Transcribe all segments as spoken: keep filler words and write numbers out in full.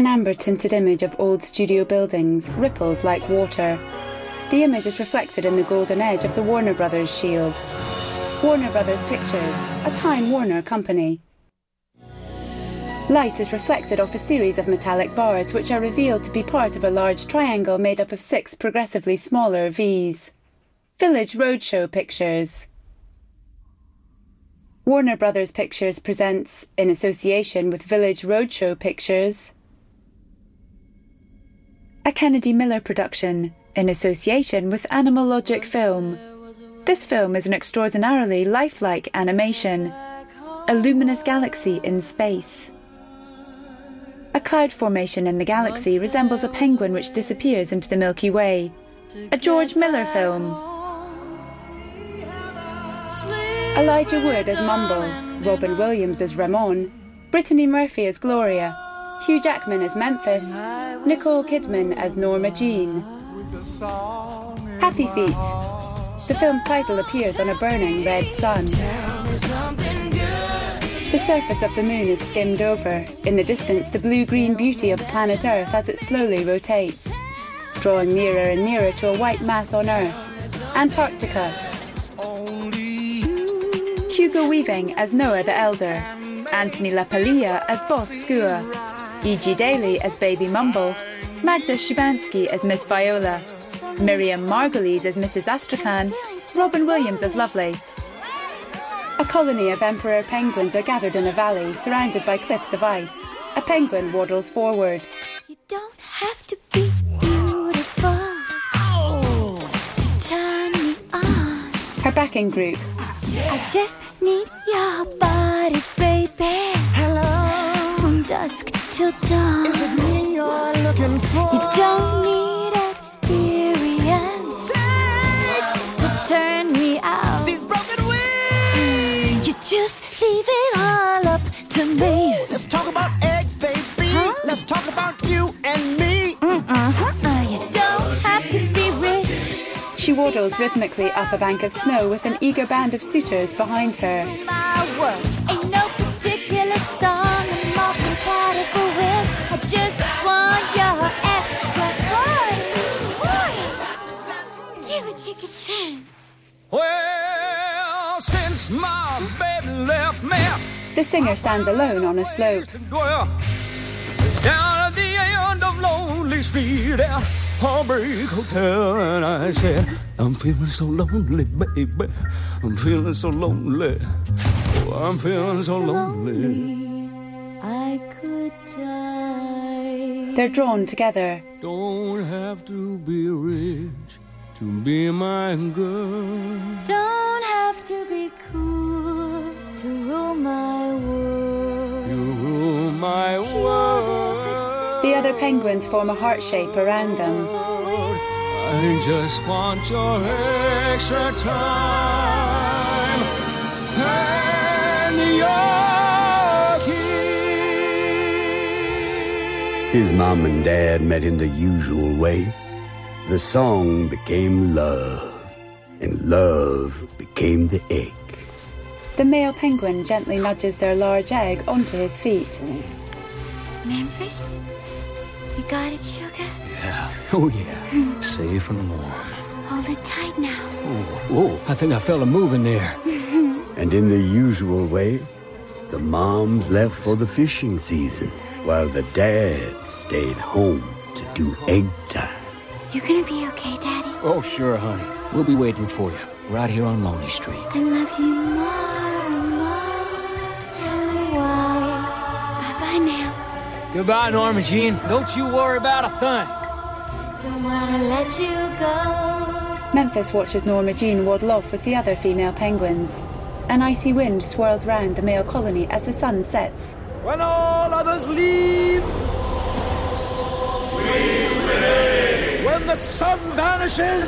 An amber-tinted image of old studio buildings ripples like water. The image is reflected in the golden edge of the Warner Brothers shield. Warner Brothers Pictures, a Time Warner company. Light is reflected off a series of metallic bars which are revealed to be part of a large triangle made up of six progressively smaller V's. Village Roadshow Pictures. Warner Brothers Pictures presents, in association with Village Roadshow Pictures, a Kennedy Miller production, in association with Animal Logic Film. This film is an extraordinarily lifelike animation, a luminous galaxy in space. A cloud formation in the galaxy resembles a penguin which disappears into the Milky Way. A George Miller film. Elijah Wood as Mumble, Robin Williams as Ramon, Brittany Murphy as Gloria, Hugh Jackman as Memphis, Nicole Kidman as Norma Jean. Happy Feet. The film's title appears on a burning red sun. The surface of the moon is skimmed over. In the distance, the blue-green beauty of planet Earth as it slowly rotates, drawing nearer and nearer to a white mass on Earth. Antarctica. Hugo Weaving as Noah the Elder, Anthony LaPaglia as Boss Skua, E G Daly as Baby Mumble, Magda Szubanski as Miss Viola, Miriam Margolyes as Missus Astrakhan, Robin Williams as Lovelace. A colony of emperor penguins are gathered in a valley surrounded by cliffs of ice. A penguin waddles forward. You don't have to be beautiful to turn me on. Her backing group. I just need your body, baby. Hello. From dusk till dawn. Is it me you're looking for? You don't need experience to turn me out. These broken wings. You just leave it all up to me. Let's talk about eggs, baby. Huh? Let's talk about you and me. Uh-huh. You don't have to be rich. She waddles rhythmically up a bank of snow with an eager band of suitors behind her. My world ain't no particular song I'm more compatible with. I just want your extra voice. Give a chick a chance. Well, since my baby left me, The singer stands alone on a slope. it's down at the end of Lonely Street at Heartbreak Hotel, and I said, I'm feeling so lonely, baby. I'm feeling so lonely. Oh, I'm feeling so lonely. I could die. They're drawn together. Don't have to be rich to be my girl. Don't have to be cool to rule my world. You rule my world. The other penguins form a heart shape around them. I just want your extra time and your key. His mom and dad met in the usual way. The song became love, and love became the egg. The male penguin gently nudges their large egg onto his feet. Memphis? You got it, sugar? Yeah. Oh, yeah. Safe and warm. Hold it tight now. Oh, oh, I think I felt a move in there. And in the usual way, the moms left for the fishing season, while the dads stayed home to do egg time. You're gonna be okay, Daddy? Oh, sure, honey. We'll be waiting for you, right here on Lonely Street. I love you more and more. Tell me why. Bye-bye now. Goodbye, Norma Jean. Don't you worry about a thing. Don't wanna let you go. Memphis watches Norma Jean waddle off with the other female penguins. An icy wind swirls round the male colony as the sun sets. When all others leave, we remain. When the sun vanishes,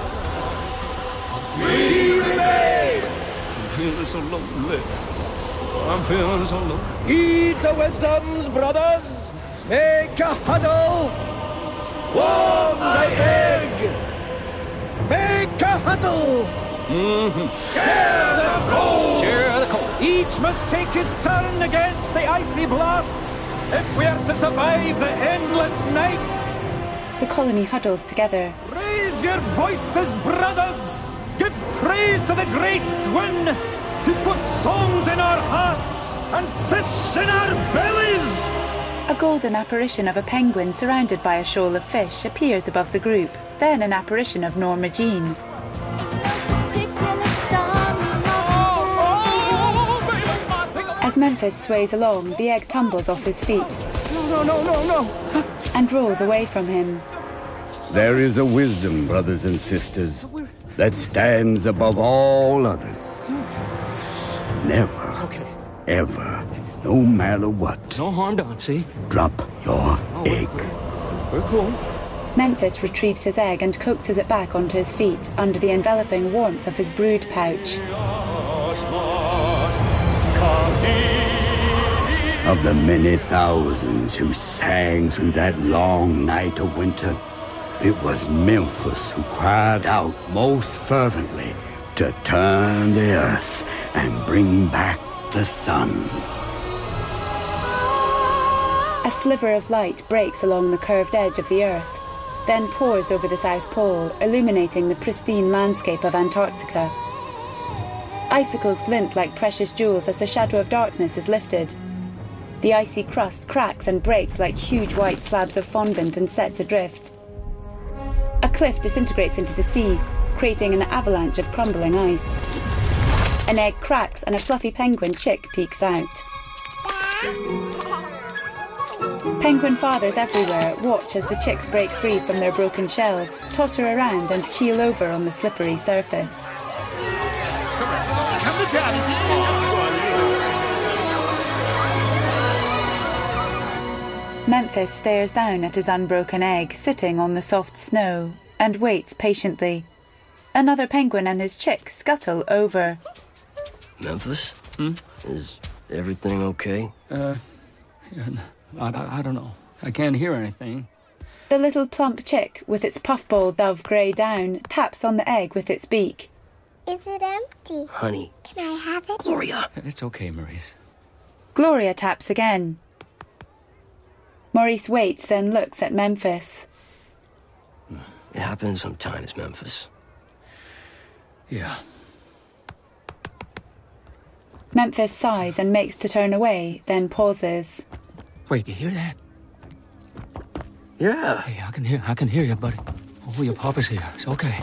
we remain. I'm feeling so lonely. I'm feeling so lonely. Heed the wisdoms, brothers. Make a huddle. Warm the egg. Make a huddle. Mm-hmm. Share the cold. Share the cold. Each must take his turn against the icy blast. if we are to survive the endless night. The colony huddles together. Raise your voices, brothers! Give praise to the great Gwyn, who put songs in our hearts and fish in our bellies! A golden apparition of a penguin surrounded by a shoal of fish appears above the group, then an apparition of Norma Jean. As Memphis sways along, the egg tumbles off his feet. No, no, no, no, no. And rolls away from him. There is a wisdom, brothers and sisters, that stands above all others. Never, Okay. ever, no matter what, No harm done, see? drop your egg. We're cool. Memphis retrieves his egg and coaxes it back onto his feet under the enveloping warmth of his brood pouch. Of the many thousands who sang through that long night of winter, it was Memphis who cried out most fervently to turn the earth and bring back the sun. A sliver of light breaks along the curved edge of the earth, then pours over the South Pole, illuminating the pristine landscape of Antarctica. Icicles glint like precious jewels as the shadow of darkness is lifted. The icy crust cracks and breaks like huge white slabs of fondant and sets adrift. A cliff disintegrates into the sea, creating an avalanche of crumbling ice. An egg cracks and a fluffy penguin chick peeks out. Penguin fathers everywhere watch as the chicks break free from their broken shells, totter around and keel over on the slippery surface. Come to daddy! Memphis stares down at his unbroken egg sitting on the soft snow and waits patiently. Another penguin and his chick scuttle over. Memphis? Hmm? Is everything okay? Uh, yeah, I, I, I don't know. I can't hear anything. The little plump chick, with its puffball dove grey down, taps on the egg with its beak. Is it empty? Honey. Can I have it? Gloria! It's okay, Maurice. Gloria taps again. Maurice waits, then looks at Memphis. It happens sometimes, Memphis. Yeah. Memphis sighs and makes to turn away, then pauses. Wait, you hear that? Yeah. Hey, I can hear, I can hear you, buddy. Oh, your papa's here. It's okay.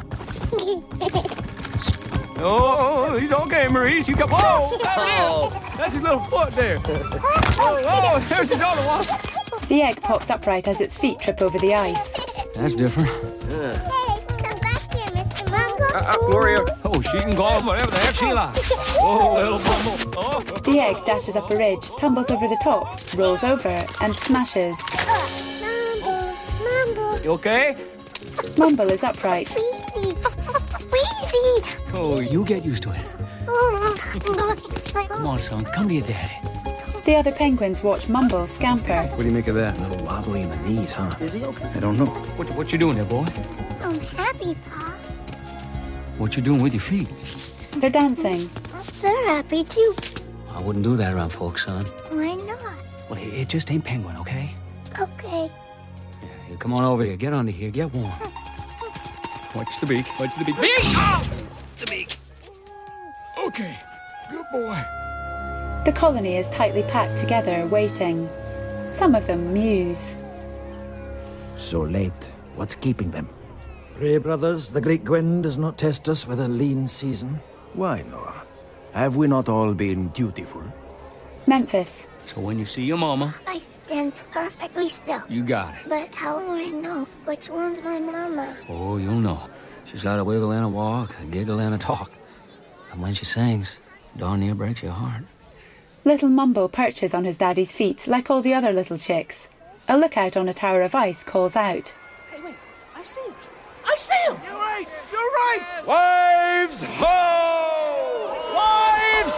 Oh, he's okay, Maurice. You come. Whoa, there it is. That's his little foot there. Oh, oh, there's his other one. The egg pops upright as its feet trip over the ice. That's different. Hey, come back here, Mister Mumble. Uh, uh, Gloria. Oh, she can call him whatever the heck she likes. Oh, little bumble. Oh. The egg dashes up a ridge, tumbles over the top, rolls over, and smashes. Mumble, Mumble. You okay? Mumble is upright. Wheezy, Wheezy. Oh, you get used to it. Come Come on, son. Come to your daddy. The other penguins watch Mumble scamper. What do you make of that? A little wobbly in the knees, huh? Is he okay? I don't know. What, what you doing there, boy? I'm happy, Pa. What you doing with your feet? They're dancing. They're happy, too. I wouldn't do that around folks, son. Why not? Well, it, it just ain't penguin, okay? Okay. Yeah, you come on over here. Get under here. Get warm. Watch the beak. Watch the beak. Beak! Oh! The beak. Okay. Good boy. The colony is tightly packed together, waiting. Some of them muse. So late. What's keeping them? Pray, brothers, the great Gwyn does not test us with a lean season. Why, Noah? Have we not all been dutiful? Memphis. So when you see your mama, I stand perfectly still. you got it. But how do I know which one's my mama? Oh, you'll know. She's got a wiggle and a walk, a giggle and a talk. And when she sings, darn near breaks your heart. Little Mumble perches on his daddy's feet like all the other little chicks. A lookout on a tower of ice calls out. Hey, wait. I see him. I see him. You're right! You're right! Wives ho! Wives,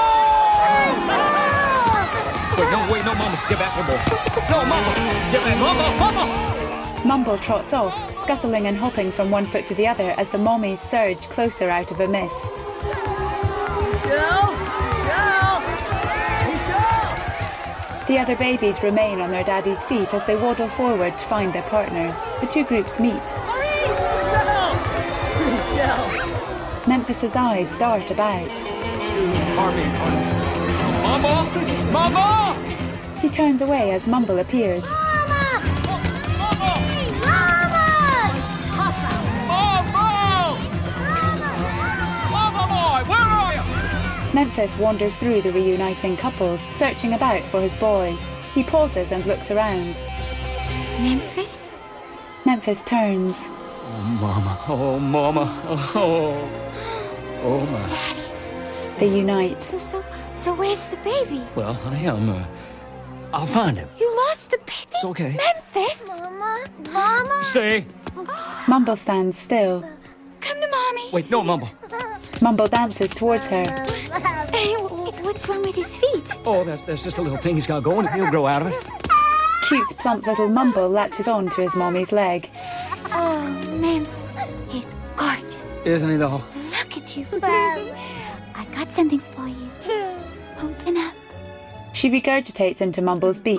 ho! Wait, no, wait, no, Mama. Get back here, boy. No, Mama. Get back, Mama, Mama! Mumble trots off, scuttling and hopping from one foot to the other as the mommies surge closer out of a mist. The other babies remain on their daddy's feet as they waddle forward to find their partners. The two groups meet. Maurice! Michelle! Memphis's eyes dart about. Mumble! Mumble! He turns away as Mumble appears. Mama! Mumble! Mumble boy, where are you? Memphis wanders through the reuniting couples, searching about for his boy. He pauses and looks around. Memphis? Memphis turns. Oh, Mama. Oh, Mama. Oh, oh my. Daddy. They unite. So, so, so where's the baby? Well, honey, I'm, uh, I'll find him. You lost the baby? It's okay. Memphis? Mama? Mama? Stay. Mumble stands still. Come to Mommy. Wait, no, Mumble. Mumble dances towards her. Hey, what's wrong with his feet? Oh, that's, that's just a little thing he's got going. He'll grow out of it. Cute, plump little Mumble latches on to his mommy's leg. Oh, Memphis. He's gorgeous. Isn't he, though? Look at you. I got something for you. Open up. She regurgitates into Mumble's beak.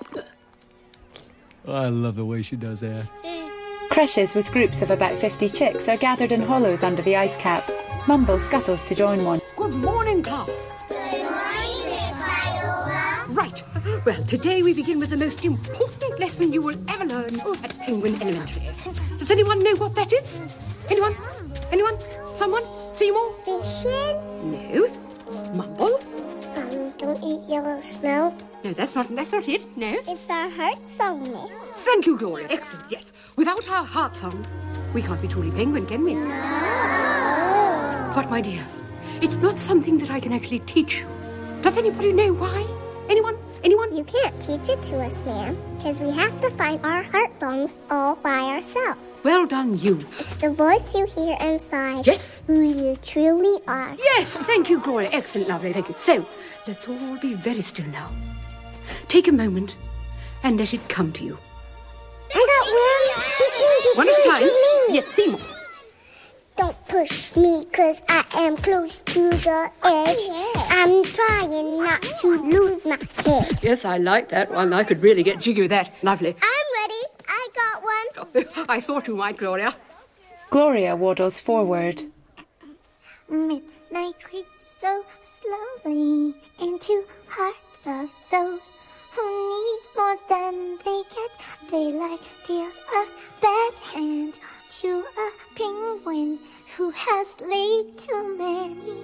I love the way she does that. Creches with groups of about fifty chicks are gathered in hollows under the ice cap. Mumble scuttles to join one. Good morning, class. Good morning, Miss Viola. Right. Well, today we begin with the most important lesson you will ever learn at Penguin Elementary. Does anyone know what that is? Anyone? Anyone? Someone? Seymour? Fishing? No. Mumble? Um, don't eat yellow snow. No, that's not, that's not it. No. It's our heart song, Miss. Thank you, Gloria. Excellent, yes. Without our heart song, we can't be truly penguin, can we? No. But, my dears, it's not something that I can actually teach you. Does anybody know why? Anyone? Anyone? You can't teach it to us, ma'am, because we have to find our heart songs all by ourselves. Well done, you. It's the voice you hear inside. Yes. Who you truly are. Yes, thank you, Gloria. Excellent, lovely, thank you. So, let's all be very still now. Take a moment and let it come to you. I got one. One at a time. Yes, Seymour. Don't push me, cause I am close to the edge. I'm trying not to lose my head. Yes, I like that one. I could really get jiggy with that. Lovely. I'm ready. I got one. I thought you might, Gloria. Gloria waddles forward. Midnight creeps so slowly into hearts of those who need more than they get. Daylight deals a bad hand to a penguin who has laid too many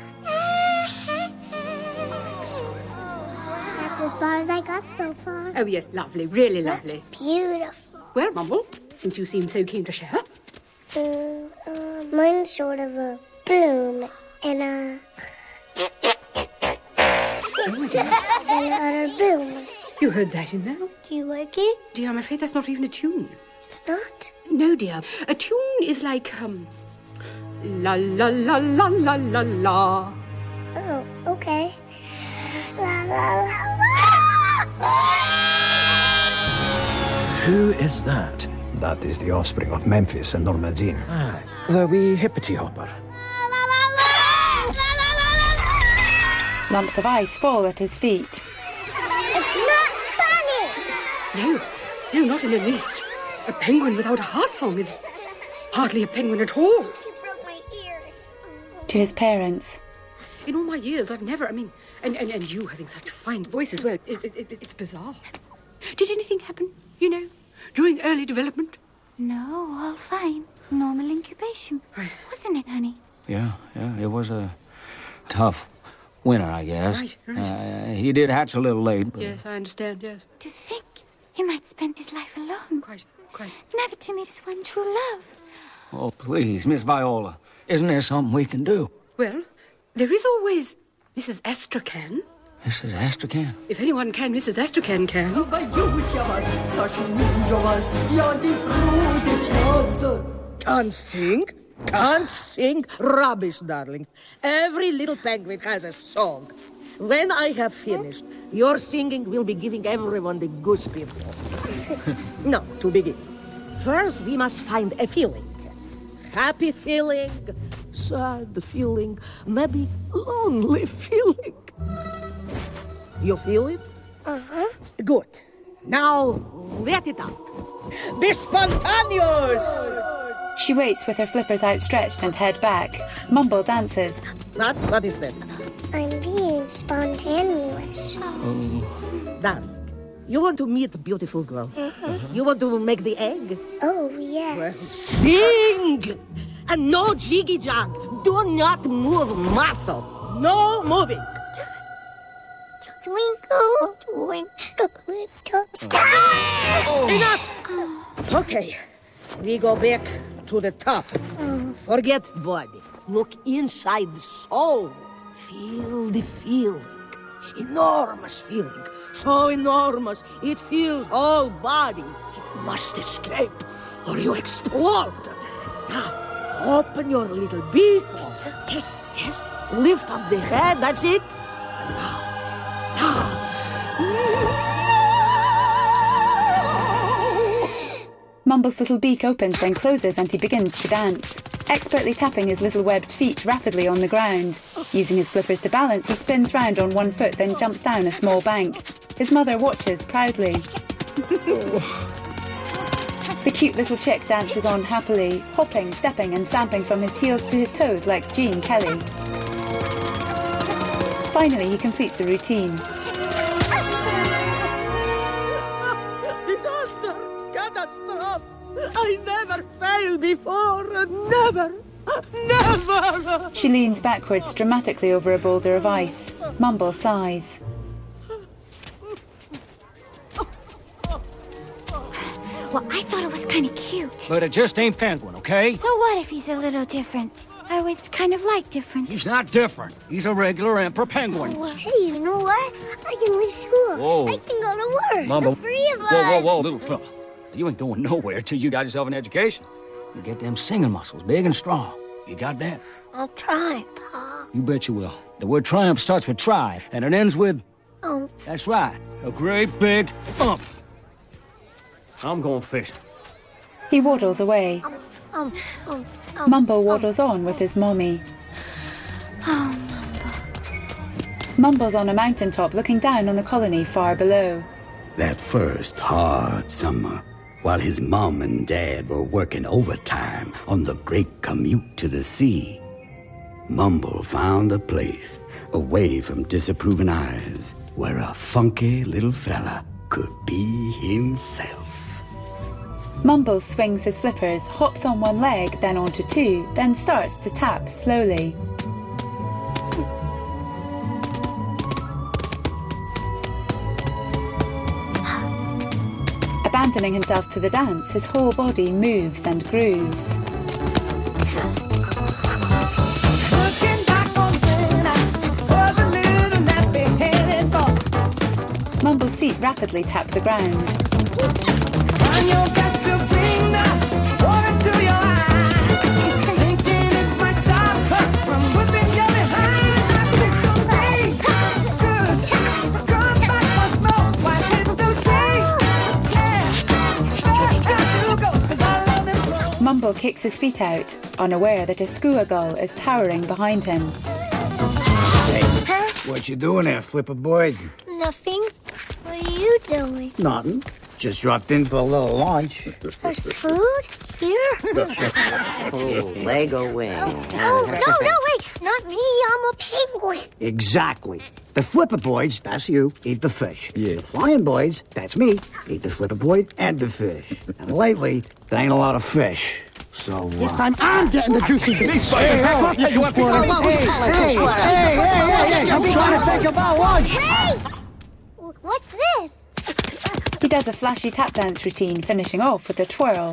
eggs. That's as far as I got so far. Oh, yes, lovely, really lovely. That's beautiful. Well, Mumble, since you seem so keen to share. Uh, uh, mine's sort of a bloom and a... Oh, dear. and a bloom. You heard that in there? Do you like it? Dear, I'm afraid that's not even a tune. It's not? No, dear. A tune is like, um... La la la la la la la. Oh, okay. La la la la. Who is that? That is the offspring of Memphis and Norma Jean. Ah, the wee hippity hopper. Lumps of ice fall at his feet. It's not funny! No, no, not in the least. A penguin without a heart song is hardly a penguin at all. She broke my ear. To his parents. In all my years, I've never, I mean, and, and, and you having such fine voices, well, it, it, it, it's bizarre. Did anything happen, you know, during early development? No, all fine. Normal incubation. Right. Wasn't it, honey? Yeah, yeah, it was a tough winter, I guess. Right, right. Uh, he did hatch a little late, but... Yes, I understand, yes. To think he might spend his life alone. Quite, quite. Never to meet his one true love. Oh, please, Miss Viola, isn't there something we can do? Well, there is always Missus Astrakhan. Missus Astrakhan? If anyone can, Missus Astrakhan can. Can't sing? Can't sing? Rubbish, darling. Every little penguin has a song. When I have finished, your singing will be giving everyone the good spirit. Now, to begin. First, we must find a feeling. Happy feeling, sad feeling, maybe lonely feeling. You feel it? Uh-huh. Good. Now, let it out. Be spontaneous! She waits with her flippers outstretched and head back. Mumble dances. What? What is that? I'm being spontaneous. Um, darling, you want to meet a beautiful girl? Uh-huh. You want to make the egg? Oh, yes. Sing! And no jiggy-jog. Do not move muscle. No moving. Twinkle, twinkle, little star. Oh. Enough! Okay, we go back to the top. Oh. Forget body. Look inside the soul. Feel the feeling. Enormous feeling. So enormous, it fills whole body. It must escape, or you explode. Now, open your little beak. Yes, yes. Lift up the head, that's it. Now, now. Mumble's little beak opens, then closes, and he begins to dance, expertly tapping his little webbed feet rapidly on the ground. Using his flippers to balance, he spins round on one foot, then jumps down a small bank. His mother watches proudly. The cute little chick dances on happily, hopping, stepping, and stamping from his heels to his toes like Gene Kelly. Finally, he completes the routine. Disaster! Catastrophe! I never failed before! Never! Never! She leans backwards dramatically over a boulder of ice. Mumble sighs. Well, I thought it was kind of cute. But it just ain't Penguin, okay? So what if he's a little different? I always kind of like different. He's not different. He's a regular Emperor Penguin. Oh, hey, you know what? I can leave school. Whoa. I can go to work. Mumble. The three of us. Whoa, whoa, whoa, little fella. You ain't going nowhere till you got yourself an education. You get them singing muscles big and strong. You got that? I'll try, Pa. You bet you will. The word triumph starts with try, and it ends with... Um. That's right. A great big umph. I'm going fishing. He waddles away. Um, um, um, um, Mumble waddles on with his mommy. Oh, Mumble. Mumble's on a mountaintop looking down on the colony far below. That first hard summer, while his mom and dad were working overtime on the great commute to the sea, Mumble found a place away from disapproving eyes where a funky little fella could be himself. Mumble swings his flippers, hops on one leg, then onto two, then starts to tap slowly. Abandoning himself to the dance, his whole body moves and grooves. Mumble's feet rapidly tap the ground. Mumble kicks his feet out, unaware that a skua gull is towering behind him. Hey, huh? What you doing there, Flipper boy? Nothing. What are you doing? Nothing. Just dropped in for a little lunch. For food? Here? Oh, Lego wing. Oh, oh, no, no, wait. Not me. I'm a penguin. Exactly. The Flipper boys, that's you, eat the fish. Yeah. The Flying boys, that's me, eat the Flipper boy and the fish. And lately, there ain't a lot of fish. So, uh... This time I'm getting the juicy bits. Hey, hey, hey, you want to Hey, hey, hey, hey, hey, I'm trying to think about lunch. Wait! What's this? He does a flashy tap dance routine, finishing off with a twirl.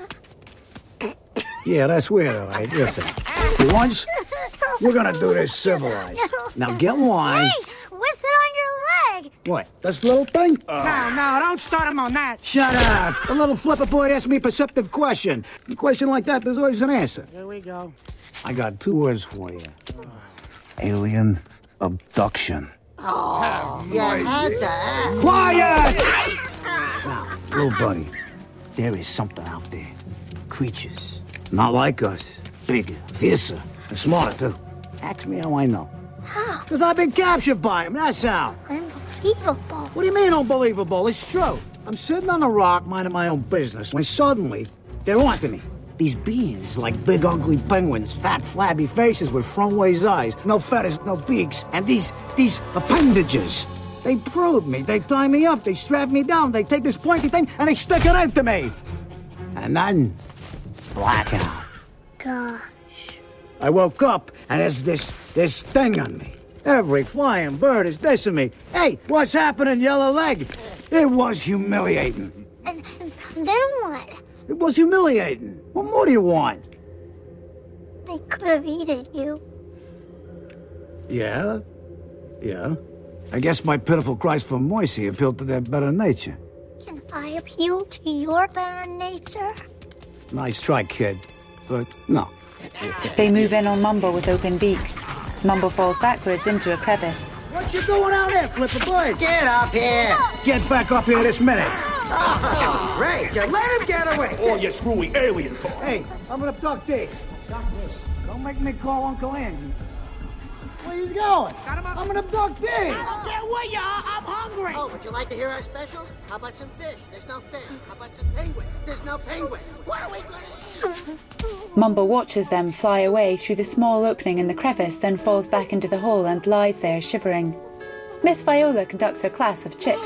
Yeah, that's weird, all right. Listen, for once, we're gonna do this civilized. Now get in line. Hey, what's that on your leg? What, this little thing? Uh, no, no, don't start him on that. Shut up. The little Flipper boy asked me a perceptive question. A question like that, there's always an answer. Here we go. I got two words for you. Alien abduction. Oh, you had to ask. Quiet! Now, little buddy, there is something out there. Creatures. Not like us. Bigger, fiercer, and smarter, too. Ask me how I know. How? Because I've been captured by them, that's how. unbelievable. What do you mean unbelievable? It's true. I'm sitting on a rock minding my own business when suddenly they're onto me. These beings, like big ugly penguins, fat flabby faces with front-ways eyes, no feathers, no beaks, and these, these appendages. They probe me, they tie me up, they strap me down, they take this pointy thing and they stick it into me. And then, blackout. Gosh. I woke up and there's this, this thing on me. Every flying bird is dissing me. Hey, what's happening, yellow leg? It was humiliating. And, and then what? It was humiliating. What more do you want? They could have eaten you. Yeah? Yeah? I guess my pitiful cries for mercy appealed to their better nature. Can I appeal to your better nature? Nice try, kid. But no. They move in on Mumble with open beaks. Mumble falls backwards into a crevice. What you doing out there, Flipper Boy? Get up here! Get back up here this minute! Oh, great! You let him get away! Oh, you screwy alien boy! Hey, I'm gonna abduct this. Duck this. Don't make me call Uncle Andy. Where you going? I'm gonna abduct this. Get away, y'all! I'm hungry! Oh, would you like to hear our specials? How about some fish? There's no fish. How about some penguin? There's no penguin. What are we gonna eat? Mumble watches them fly away through the small opening in the crevice, then falls back into the hole and lies there shivering. Miss Viola conducts her class of chicks.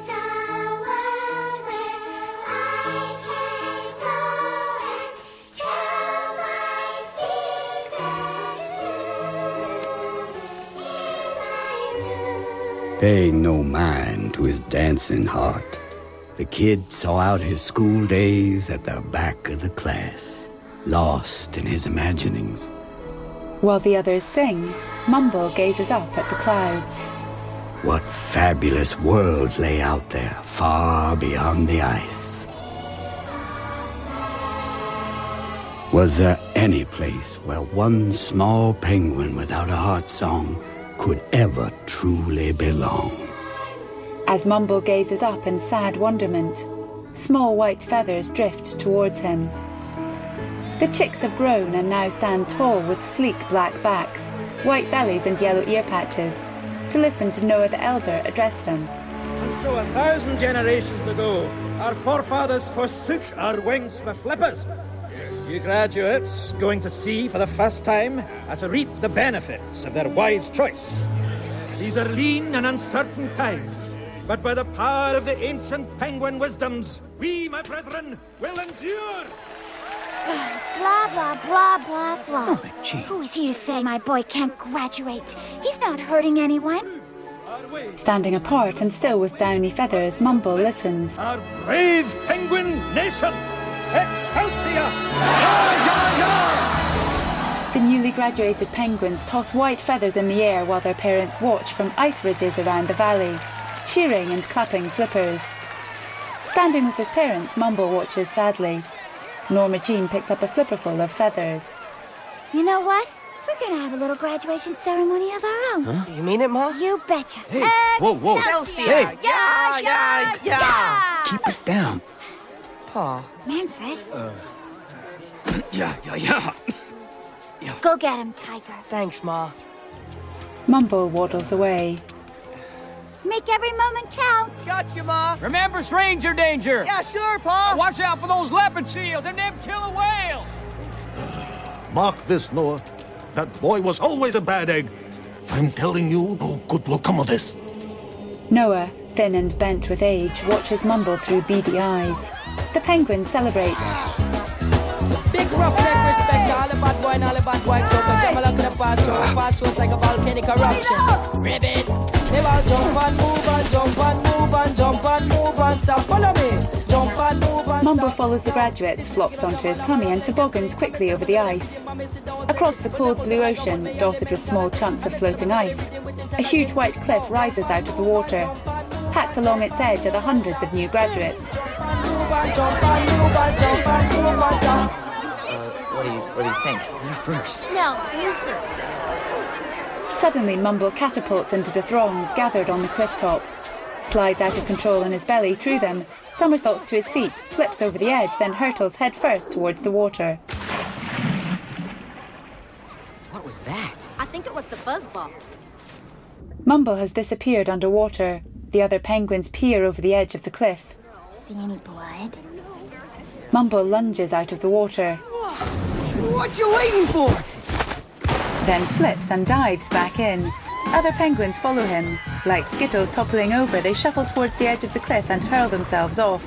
Pay no mind to his dancing heart. The kid saw out his school days at the back of the class, lost in his imaginings. While the others sing, Mumble gazes up at the clouds. What fabulous worlds lay out there, far beyond the ice. Was there any place where one small penguin without a heart song could ever truly belong? As Mumble gazes up in sad wonderment, small white feathers drift towards him. The chicks have grown and now stand tall with sleek black backs, white bellies and yellow ear patches, to listen to Noah the Elder address them. And so a thousand generations ago, our forefathers forsook our wings for flippers. You graduates, going to sea for the first time, are to reap the benefits of their wise choice. These are lean and uncertain times, but by the power of the ancient penguin wisdoms, we, my brethren, will endure. Blah, blah, blah, blah, blah. Oh, gee. Who is he to say my boy can't graduate? He's not hurting anyone. Standing apart and still with downy feathers, Mumble listens. Our brave penguin nation! Excelsior! Ya, ya, ya! The newly graduated penguins toss white feathers in the air while their parents watch from ice ridges around the valley, cheering and clapping flippers. Standing with his parents, Mumble watches sadly. Norma Jean picks up a flipperful of feathers. You know what? We're gonna have a little graduation ceremony of our own. Huh? You mean it, Ma? You betcha. Hey, whoa, whoa. Excelsior! Hey. Yeah, yeah, yeah! Keep it down. Pa. Memphis. Uh, yeah, yeah, yeah. yeah. Go get him, Tiger. Thanks, Ma. Mumble waddles away. Make every moment count. Gotcha, Ma. Remember stranger danger. Yeah, sure, Pa. Watch out for those leopard seals and them killer whales. Mark this, Noah. That boy was always a bad egg. I'm telling you, no good will come of this. Noah, thin and bent with age, watches Mumble through beady eyes. The penguins celebrate. Big rough neck respect all the bad boy and all the bad boy cause I'm a look at the past through the past through like a volcanic eruption. Ribbit. They all jump and move and jump and move and jump and move and stop. Follow me. Jump and move and Mumble follows the graduates, flops onto his tummy and toboggans quickly over the ice. Across the cold blue ocean, dotted with small chunks of floating ice, a huge white cliff rises out of the water. Packed along its edge are the hundreds of new graduates. Uh, what do you what do you think? You first. No, you first. Suddenly, Mumble catapults into the throngs gathered on the cliff top, slides out of control on his belly through them, somersaults to his feet, flips over the edge, then hurtles headfirst towards the water. What was that? I think it was the fuzzball. Mumble has disappeared underwater. The other penguins peer over the edge of the cliff. See any blood? Mumble lunges out of the water. What you waiting for? Then flips and dives back in. Other penguins follow him. Like Skittles toppling over, they shuffle towards the edge of the cliff and hurl themselves off.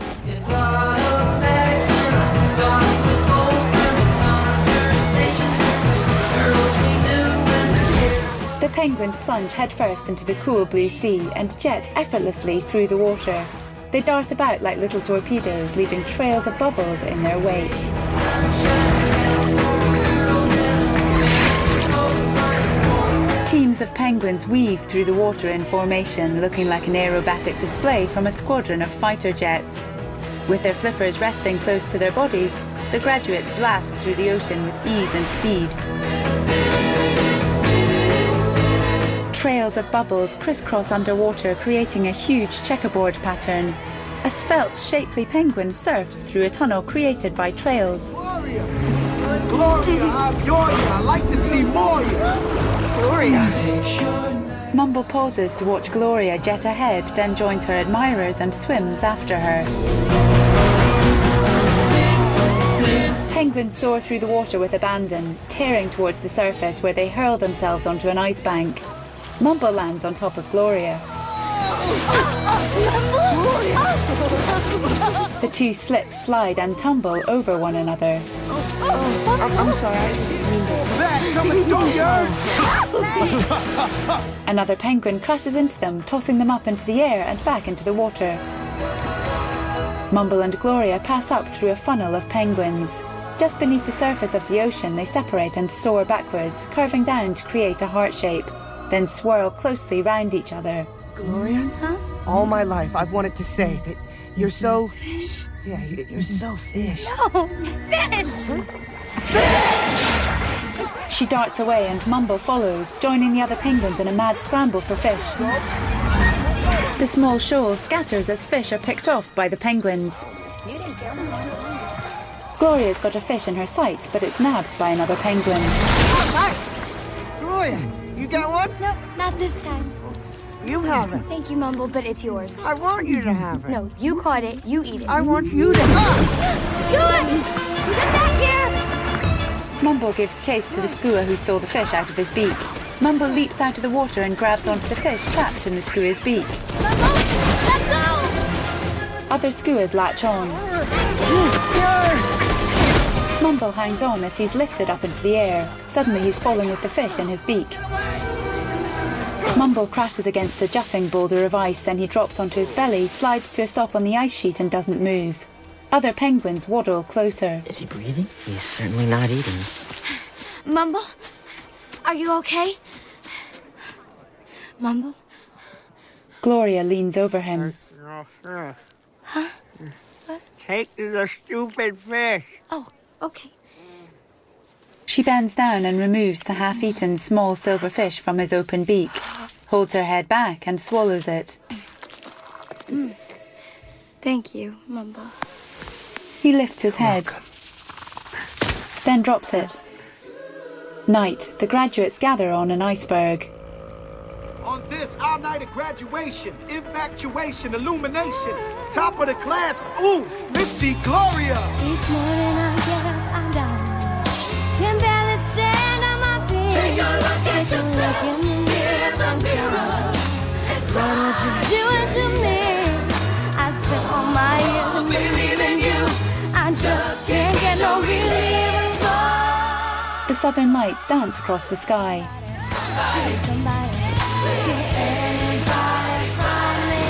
The penguins plunge headfirst into the cool blue sea and jet effortlessly through the water. They dart about like little torpedoes, leaving trails of bubbles in their wake. Teams of penguins weave through the water in formation, looking like an aerobatic display from a squadron of fighter jets. With their flippers resting close to their bodies, the graduates blast through the ocean with ease and speed. Trails of bubbles crisscross underwater, creating a huge checkerboard pattern. A svelte, shapely penguin surfs through a tunnel created by trails. Gloria! Gloria, I'm yours. I'd like to see more. Gloria! Mumble pauses to watch Gloria jet ahead, then joins her admirers and swims after her. Penguins soar through the water with abandon, tearing towards the surface where they hurl themselves onto an ice bank. Mumble lands on top of Gloria. The two slip, slide and tumble over one another. Oh, I'm, I'm sorry, I didn't mean that. Another penguin crashes into them, tossing them up into the air and back into the water. Mumble and Gloria pass up through a funnel of penguins. Just beneath the surface of the ocean, they separate and soar backwards, curving down to create a heart shape, then swirl closely round each other. Gloria, huh? All my life I've wanted to say that you're so... Fish. Yeah, you're so fish. No, fish! She darts away and Mumble follows, joining the other penguins in a mad scramble for fish. The small shoal scatters as fish are picked off by the penguins. Gloria's got a fish in her sights, but it's nabbed by another penguin. Hi! Gloria, you got one? No, not this time. You have it. Thank you, Mumble, but it's yours. I want you to have it. No, you caught it, you eat it. I want you to have it. Good! Get back here! Mumble gives chase to the skua who stole the fish out of his beak. Mumble leaps out of the water and grabs onto the fish trapped in the skua's beak. Mumble, let go! Other skuas latch on. Mumble hangs on as he's lifted up into the air. Suddenly he's falling with the fish in his beak. Mumble crashes against a jutting boulder of ice, then he drops onto his belly, slides to a stop on the ice sheet and doesn't move. Other penguins waddle closer. Is he breathing? He's certainly not eating. Mumble, are you okay? Mumble? Gloria leans over him. Huh? What? Take the stupid fish. Oh, okay. She bends down and removes the half-eaten small silver fish from his open beak, holds her head back and swallows it. Mm. Thank you, Mumble. He lifts his head, then drops it. Night, the graduates gather on an iceberg. On this, our night of graduation, infatuation, illumination, top of the class, ooh, Missy Gloria! Each morning I get up, I'm down. Can barely stand on my feet. Take a look at Take yourself a look in in the mirror. What would you do it to me? I spent all my years Oh, believing you. I just can't get no relief. The southern lights dance across the sky. Somebody, somebody, anybody find me?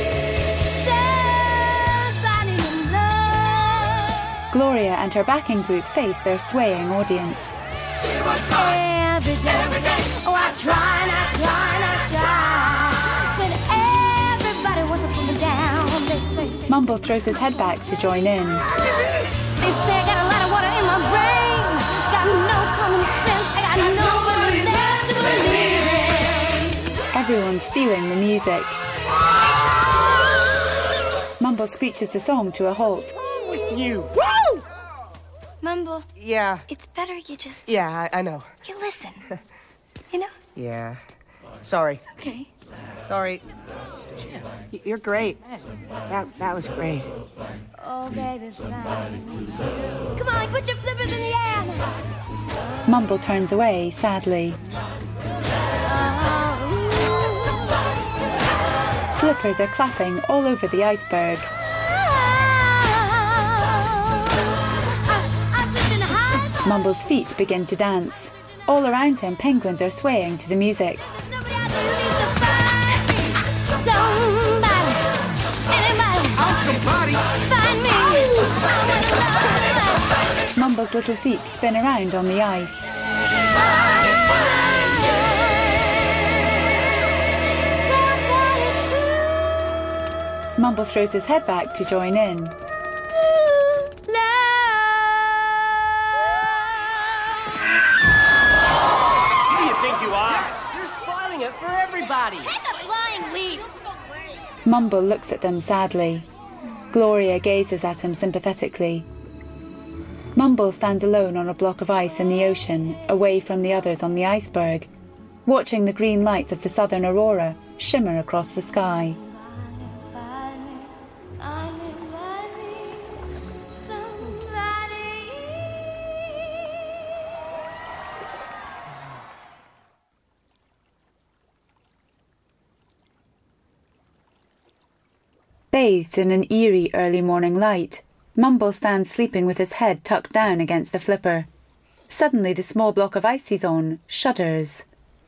Somebody in love. Gloria and her backing group face their swaying audience. Every day, every day. Oh, I try and I try and I try. But everybody wants to put me down. They say, Mumble throws his head back to join in. they say I got a lot of water in my brain. Got no common sense. I got nobody left to believe in. Everyone's feeling the music. Mumble screeches the song to a halt. What's wrong with you? Woo! Mumble, Yeah, it's better you just... yeah, I, I know. You listen. You know? Yeah. Sorry. Okay. Sorry. Y- You're great. That that was great. Oh, baby, fine. Come on, put your flippers in the air now. Mumble turns away, sadly. Flippers are clapping all over the iceberg. Mumble's feet begin to dance. All around him, penguins are swaying to the music. Mumble's little feet spin around on the ice. Mumble throws his head back to join in. For everybody. Take a flying leap. Mumble looks at them sadly. Gloria gazes at him sympathetically. Mumble stands alone on a block of ice in the ocean, away from the others on the iceberg, watching the green lights of the southern aurora shimmer across the sky. Bathed in an eerie early morning light, Mumble stands sleeping with his head tucked down against the flipper. Suddenly the small block of ice he's on shudders.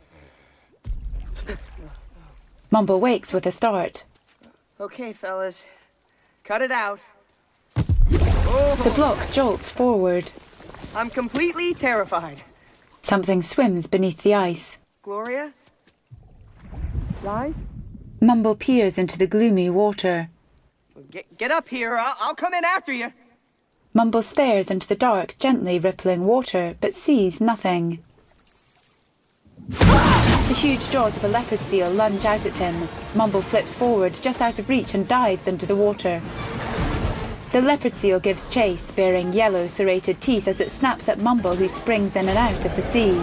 Mumble wakes with a start. Okay, fellas. Cut it out. The block jolts forward. I'm completely terrified. Something swims beneath the ice. Gloria? Live? Mumble peers into the gloomy water. Get, get up here. I'll, I'll come in after you. Mumble stares into the dark, gently rippling water, but sees nothing. The huge jaws of a leopard seal lunge out at him. Mumble flips forward, just out of reach, and dives into the water. The leopard seal gives chase, baring yellow, serrated teeth as it snaps at Mumble, who springs in and out of the sea.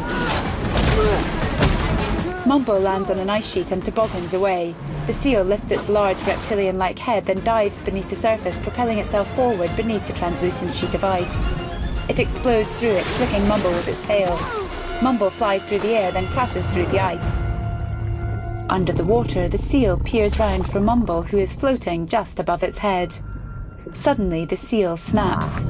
Mumble lands on an ice sheet and toboggans away. The seal lifts its large reptilian-like head, then dives beneath the surface, propelling itself forward beneath the translucent sheet of ice. It explodes through it, flicking Mumble with its tail. Mumble flies through the air, then crashes through the ice. Under the water, the seal peers round for Mumble, who is floating just above its head. Suddenly, the seal snaps.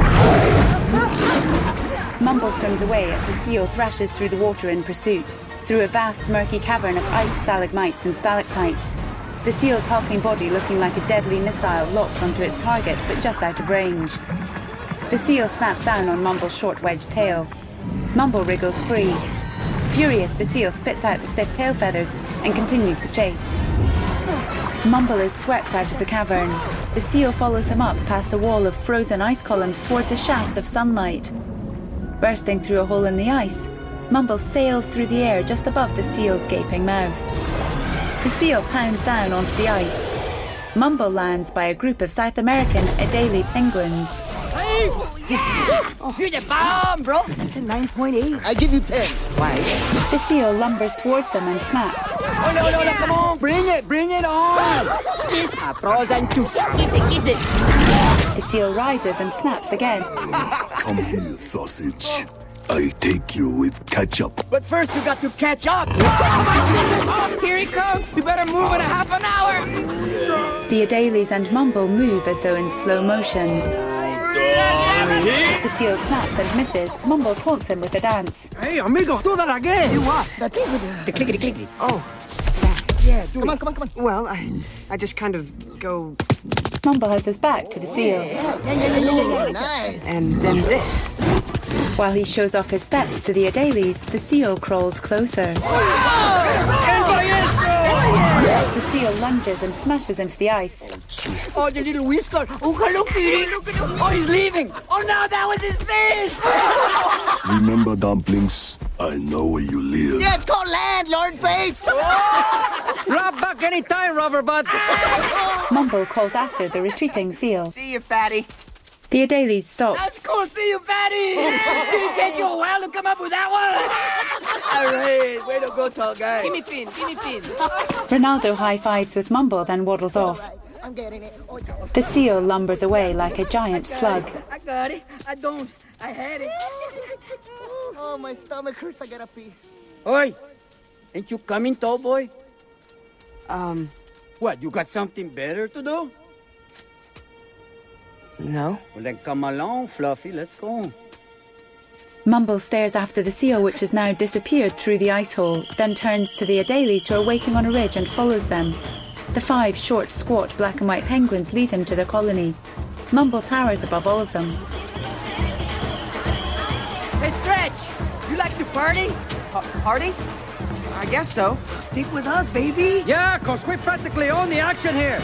Mumble swims away as the seal thrashes through the water in pursuit, through a vast murky cavern of ice stalagmites and stalactites. The seal's hulking body looking like a deadly missile locked onto its target, but just out of range. The seal snaps down on Mumble's short-wedged tail. Mumble wriggles free. Furious, the seal spits out the stiff tail feathers and continues the chase. Mumble is swept out of the cavern. The seal follows him up past a wall of frozen ice columns towards a shaft of sunlight. Bursting through a hole in the ice, Mumble sails through the air just above the seal's gaping mouth. The seal pounds down onto the ice. Mumble lands by a group of South American Adelie penguins. Hey! Yeah! Oh, you're the bomb, bro! That's a nine point eight. I give you ten. Why? The seal lumbers towards them and snaps. Oh, no, no, no, come on! Bring it, bring it on! Kiss a frozen tooth. Kiss it, kiss it! The seal rises and snaps again. Come here, sausage. I take you with ketchup. But first you got to catch up! Here he comes! We better move in a half an hour! The Adelies and Mumble move as though in slow motion. The seal snaps and misses. Mumble taunts him with a dance. Hey, amigo, do that again! Do what? The thing with The clickety clickety. Oh. Yeah, do Come it. on, come on, come on. Well, I, I just kind of go... Mumble has his back to the seal. Yeah, yeah, yeah, yeah, yeah. Nice. And then this. While he shows off his steps to the Adelies, the seal crawls closer. The seal lunges and smashes into the ice. Oh, the little whisker. Oh, look at him. Oh, he's leaving. Oh, no, that was his face. Remember, dumplings? I know where you live. Yeah, it's called land, Lord Face. Drop back any time, rubber butt. Mumble calls after the retreating seal. See you, fatty. The Adelies stop. That's cool. See you, fatty. Did it take you a while to come up with that one? All right, way to go, tall guy. Give me Finn, give me Finn. Ronaldo high-fives with Mumble, then waddles off. I'm getting it. Oh, The seal lumbers away like a giant slug. I got it. I don't. I had it. oh, my stomach hurts. I gotta pee. Oi, ain't you coming, tall boy? Um, What, you got something better to do? no. Well, then come along, Fluffy, let's go. Mumble stares after the seal, which has now disappeared through the ice hole, then turns to the Adelies, who are waiting on a ridge, and follows them. The five short, squat, black and white penguins lead him to their colony. Mumble towers above all of them. Hey, Stretch! You like to party? Pa party? I guess so. Stick with us, baby. Yeah, cause we practically own the action here.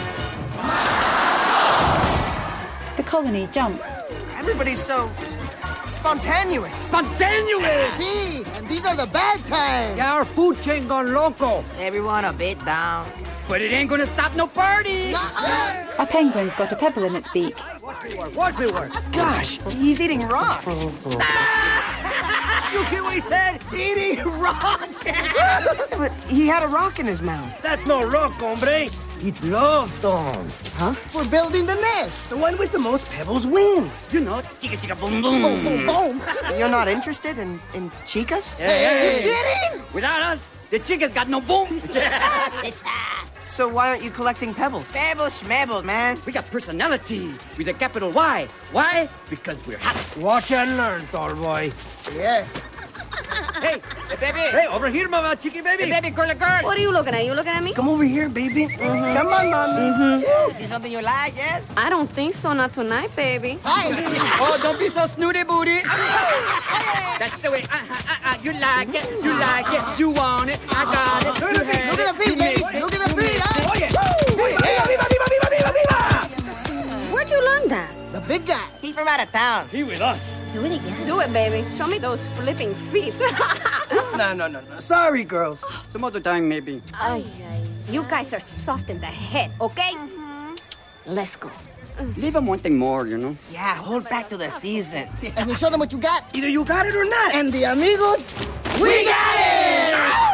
The colony jump. Everybody's so s spontaneous. Spontaneous! See, and these are the bad times. Yeah, our food chain gone loco. Everyone a bit down. But it ain't gonna stop no party. A penguin's got a pebble in its beak. Watch me work, watch me work. Gosh, he's eating rocks. You hear what he said? Eating rocks! But he had a rock in his mouth. That's no rock, hombre. It's love stones. Huh? We're building the nest. The one with the most pebbles wins. You know, chicka chicka boom boom. Boom, boom, boom. You're not interested in, in chicas? Hey, hey, You kidding? Without us, the chicka's got no boom. So why aren't you collecting pebbles? Pebbles, schmebbles, man. We got personality with a capital Y. Why? Because we're hot. Watch and learn, tall boy. Yeah. Hey, hey, baby. Hey, over here, mama, chicky baby. Hey, baby, girl, girl. What are you looking at? You looking at me? Come over here, baby. Mm-hmm. Come on, mommy. Mm-hmm. See something you like, yes? I don't think so. Not tonight, baby. Oh, don't be so snooty booty. That's the way. Uh, uh, uh, you like it. You like it. You want it. I got it. Look at the feet. Look at the feet, baby. Look at the feet. Oh, yeah. Viva, viva, viva, viva, viva, viva. Where'd you learn that? The big guy. He's from out of town. He with us. Do it again. Do it, baby. Show me those flipping feet. No, no, no, no. Sorry, girls. Some other time, maybe. Ay, ay. You guys are soft in the head, okay? Mm-hmm. Let's go. Leave him wanting more, you know. Yeah, hold back to the season. And you show them what you got. Either you got it or not. And the amigos, We got it!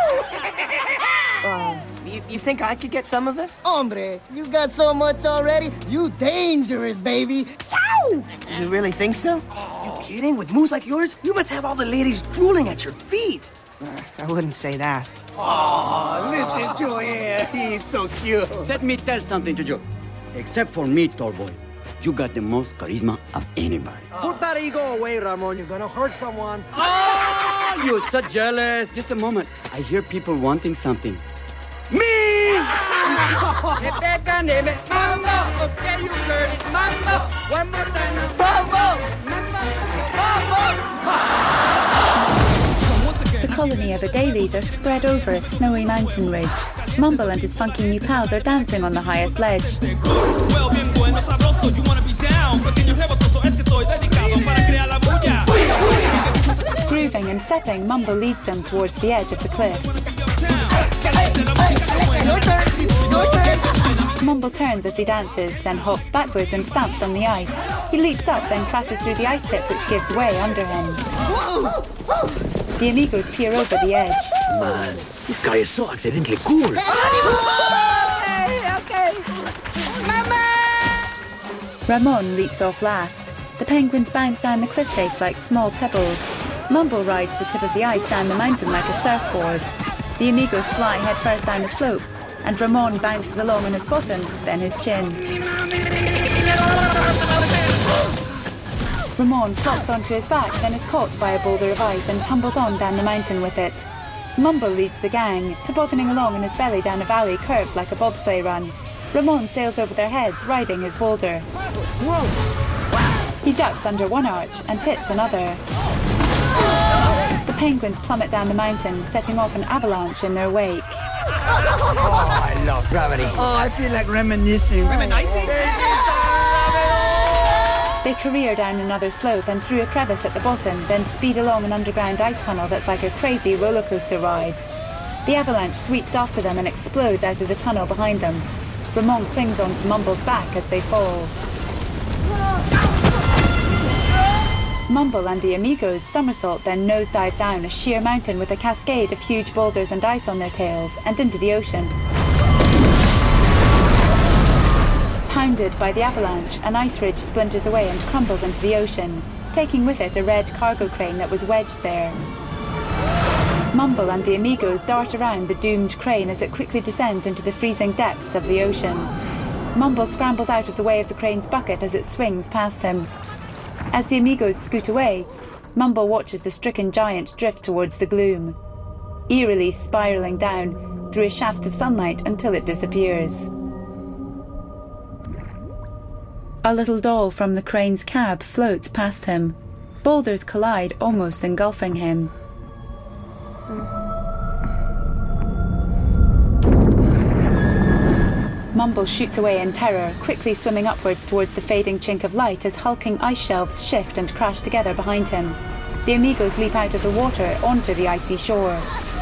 uh, you, you think I could get some of it? hombre, you got so much already. You dangerous, baby. Ciao! You really think so? You kidding? With moves like yours, you must have all the ladies drooling at your feet. Uh, I wouldn't say that. Oh, listen to him. He's so cute. Let me tell something to you. Except for me, tall boy. You got the most charisma of anybody. Put that ego away, Ramon. You're gonna hurt someone. Oh, you're so jealous. Just a moment. I hear people wanting something. Me! Rebecca, name it Mambo. Okay, you heard it. Mambo. One more time. Mambo. The colony of Adelies are spread over a snowy mountain ridge. Mumble and his funky new pals are dancing on the highest ledge. Grooving and stepping, Mumble leads them towards the edge of the cliff. Mumble turns as he dances, then hops backwards and stamps on the ice. He leaps up, then crashes through the ice tip, which gives way under him. The amigos peer over the edge. Man, this guy is so accidentally cool. Okay, okay. Mama! Ramon leaps off last. The penguins bounce down the cliff face like small pebbles. Mumble rides the tip of the ice down the mountain like a surfboard. The amigos fly headfirst down the slope, and Ramon bounces along on his bottom, then his chin. Ramon flops onto his back, then is caught by a boulder of ice and tumbles on down the mountain with it. Mumble leads the gang, tobogganing along on his belly down a valley curved like a bobsleigh run. Ramon sails over their heads, riding his boulder. He ducks under one arch and hits another. The penguins plummet down the mountain, setting off an avalanche in their wake. Oh, I love gravity. Oh, I feel like reminiscing. Reminiscing? They career down another slope and through a crevice at the bottom, then speed along an underground ice tunnel that's like a crazy roller coaster ride. The avalanche sweeps after them and explodes out of the tunnel behind them. Ramon clings onto Mumble's back as they fall. Mumble and the Amigos somersault, then nosedive down a sheer mountain with a cascade of huge boulders and ice on their tails and into the ocean. Pounded by the avalanche, an ice ridge splinters away and crumbles into the ocean, taking with it a red cargo crane that was wedged there. Mumble and the Amigos dart around the doomed crane as it quickly descends into the freezing depths of the ocean. Mumble scrambles out of the way of the crane's bucket as it swings past him. As the Amigos scoot away, Mumble watches the stricken giant drift towards the gloom, eerily spiralling down through a shaft of sunlight until it disappears. A little doll from the crane's cab floats past him. Boulders collide, almost engulfing him. Mumble shoots away in terror, quickly swimming upwards towards the fading chink of light as hulking ice shelves shift and crash together behind him. The Amigos leap out of the water onto the icy shore.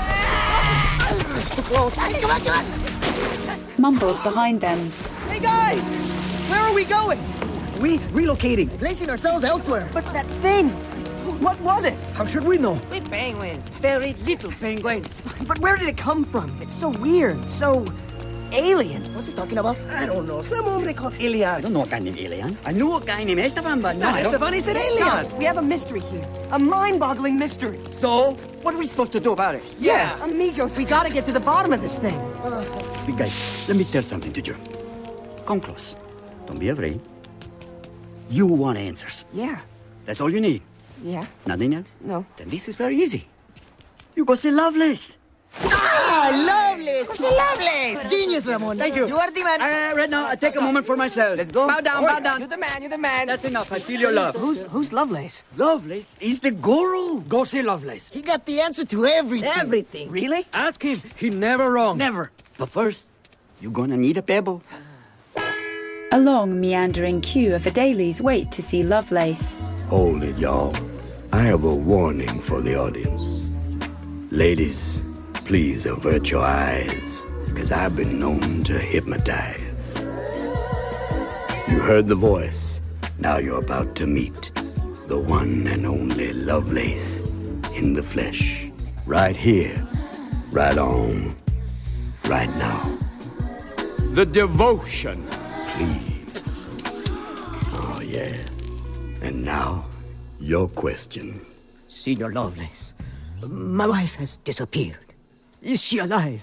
Too close. Come on, come on. Mumble's behind them. Hey guys! Where are we going? We relocating. Placing ourselves elsewhere. But that thing, what was it? How should we know? We're penguins. Very little penguins. But where did it come from? It's so weird, so alien. What's he talking about? I don't know. Some hombre called Elian. I don't know a guy named Elian. I knew a guy named Esteban, but no, Not I don't... Esteban, he said Elian. Guys, we have a mystery here. A mind-boggling mystery. So, what are we supposed to do about it? Yeah. Amigos, we gotta get to the bottom of this thing. Uh, Big guy, let me tell something to you. Come close. Don't be afraid. You want answers. Yeah. That's all you need. Yeah. Nothing else? No. Then this is very easy. You go see Lovelace. Ah, Lovelace! What's the Lovelace? Genius, Ramon. Thank you. You are the man. Uh, right now, I take a moment for myself. Let's go. Bow down, Oh, bow down. You're the man, you're the man. That's enough. I feel your love. Who's, who's Lovelace? Lovelace is the guru. Go see Lovelace. He got the answer to everything. Everything. Really? Ask him. He never wrong. Never. But first, you're gonna need a pebble. A long, meandering queue of Adelies wait to see Lovelace. Hold it, y'all. I have a warning for the audience. Ladies, please avert your eyes, because I've been known to hypnotize. You heard the voice. Now you're about to meet the one and only Lovelace in the flesh. Right here, right on, right now. The devotion, please. Oh, yeah. And now, your question. Senor Lovelace, my wife has disappeared. Is she alive?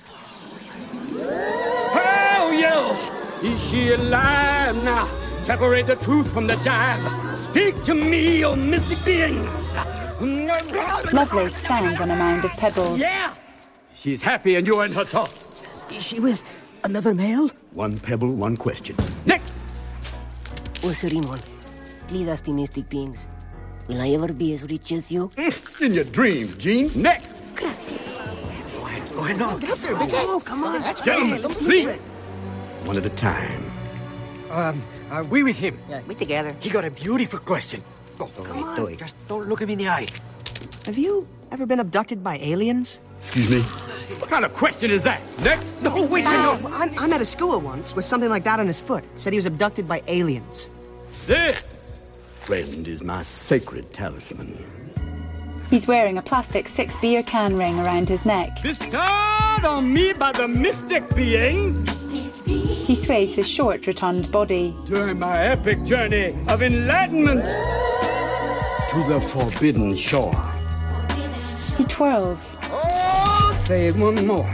Hell yeah! Is she alive now? Separate the truth from the jive. Speak to me, oh mystic beings. Lovelace stands on a mound of pebbles. Yes! She's happy and you're in her thoughts. Is she with another male? One pebble, one question. Next! Oh, Sir Rimon, please ask the mystic beings. Will I ever be as rich as you? In your dreams, Gene. Next! Gracias. Why not? Get up there, big guy. Oh, come on. That's Gentlemen, great. please. One at a time. Um, are we with him? Yeah, we together. He got a beautiful question. Go, Come on. do it. Just don't look him in the eye. Have you ever been abducted by aliens? Excuse me? What kind of question is that? Next! No, wait, Oh, senor. I, I met a school once with something like that on his foot. Said he was abducted by aliens. This! Friend is my sacred talisman. He's wearing a plastic six-beer can ring around his neck. Bestowed on me by the mystic beings He sways his short, rotund body. during my epic journey of enlightenment. To the forbidden shore. He twirls. Oh, say it one more.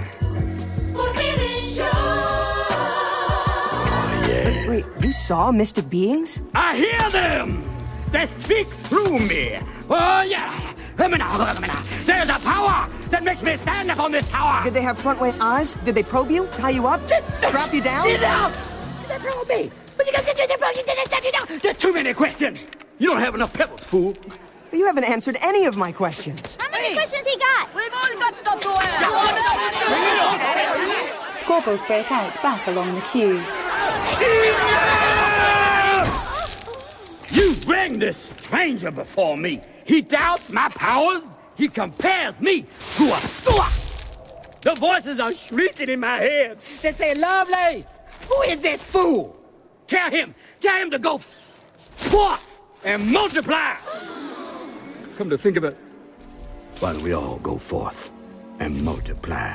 Oh, yeah. Wait, you saw mystic beings? I hear them! They speak through me. Oh, yeah. There's a power that makes me stand up on this tower. Did they have front-waist eyes? Did they probe you? Tie you up? Strap you down? Get out! They probe me. There's too many questions. You don't have enough pebbles, fool. You haven't answered any of my questions. How many questions he got? We've only got stuff to ask. Squabbles break out back along the queue. You bring this stranger before me. He doubts my powers. He compares me to a squawk. The voices are shrieking in my head. They say, Lovelace, who is this fool? Tell him, tell him to go forth and multiply. come to think of it. Why don't we all go forth and multiply?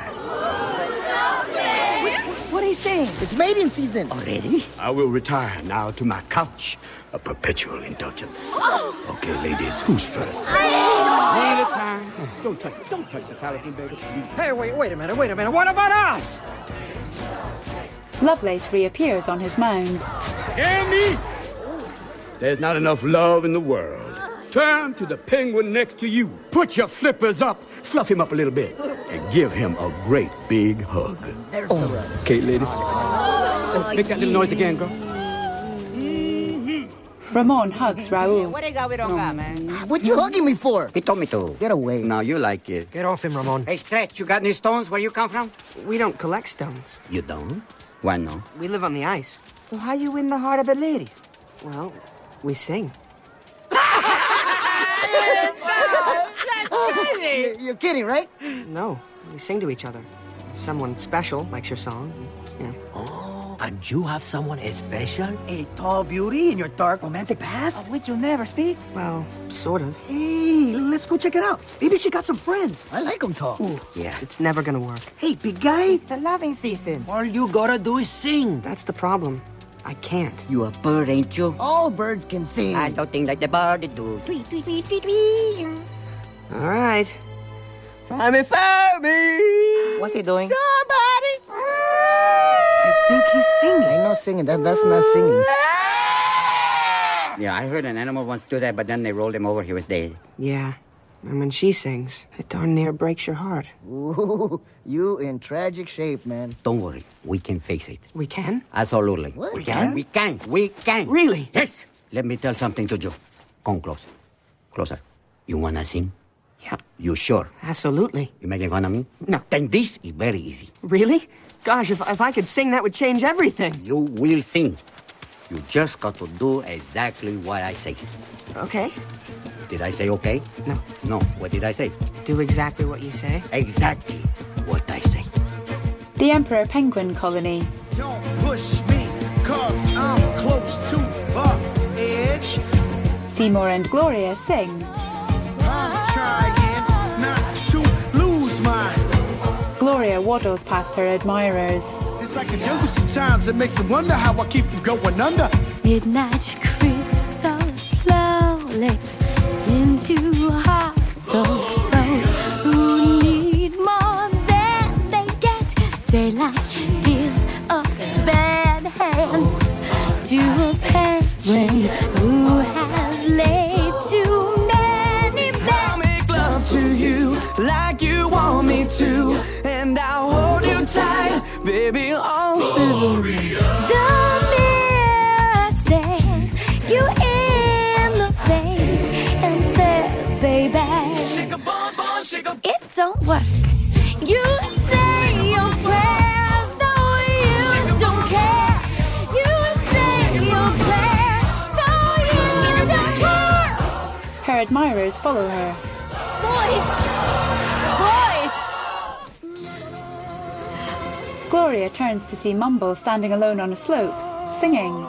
What are you saying? It's mating season. Already? I will retire now to my couch of perpetual indulgence. Okay, ladies, who's first? Neither time. Don't touch it. Don't touch the talisman, baby. Hey, wait, wait a minute, wait a minute. What about us? Lovelace reappears on his mound. Hear me? There's not enough love in the world. Turn to the penguin next to you. Put your flippers up. Fluff him up a little bit and give him a great big hug. There's oh. the rug. Okay, ladies. Oh, make that little noise again, girl. Ramon hugs Raul. What do you got we don't got, man? What you hugging me for? He told me to. Get away. No, you like it. Get off him, Ramon. Hey, Stretch, you got any stones where you come from? We don't collect stones. You don't? Why not? We live on the ice. So how you win the heart of the ladies? Well, we sing. You're kidding, right? No, we sing to each other. If someone special likes your song, you know. Oh, and you have someone special? A tall beauty in your dark romantic past? Of which you'll never speak? Well, sort of. Hey, let's go check it out. Maybe she got some friends. I like them tall. Ooh. Yeah, it's never gonna work. Hey, big guy. It's the loving season. All you gotta do is sing. That's the problem. I can't. You a bird, ain't you? All birds can sing. I don't think like the bird do. Tweet, tweet, tweet, tweet, tweet. All right. Family, family. What's he doing? Somebody. I think he's singing. Ain't no singing. That, that's not singing. Yeah, I heard an animal once do that, but then they rolled him over. He was dead. Yeah. And when she sings, it darn near breaks your heart. Ooh, you in tragic shape, man. Don't worry. We can face it. We can? Absolutely. What? We can? We can. We can. Really? Yes. Let me tell something to you. Come closer. Closer. You wanna sing? Yeah. You sure? Absolutely. You making fun of me? No. Then this is very easy. Really? Gosh, if, if I could sing, that would change everything. You will sing. You just got to do exactly what I say. Okay. Did I say okay? No. No. What did I say? Do exactly what you say. Exactly what I say. The Emperor Penguin Colony. Don't push me, cause I'm close to the edge. Seymour and Gloria sing. I'm trying not to lose my. Gloria waddles past her admirers. It's like a jungle sometimes. It makes me wonder how I keep from going under. Midnight creeps so slowly into hearts of those who need more than they get. Daylight deals a bad hand to a penguin who has laid too many bets. I'll make love to you like you want me to, and I'll hold you tight, baby, all through. The mirror stares you in the face and says, baby, Shake a bon bon, shake a it don't work. You say your prayers, though you don't care. You say your prayers, though you don't care. Her admirers follow her. Boys! Boys! Gloria turns to see Mumble standing alone on a slope, singing.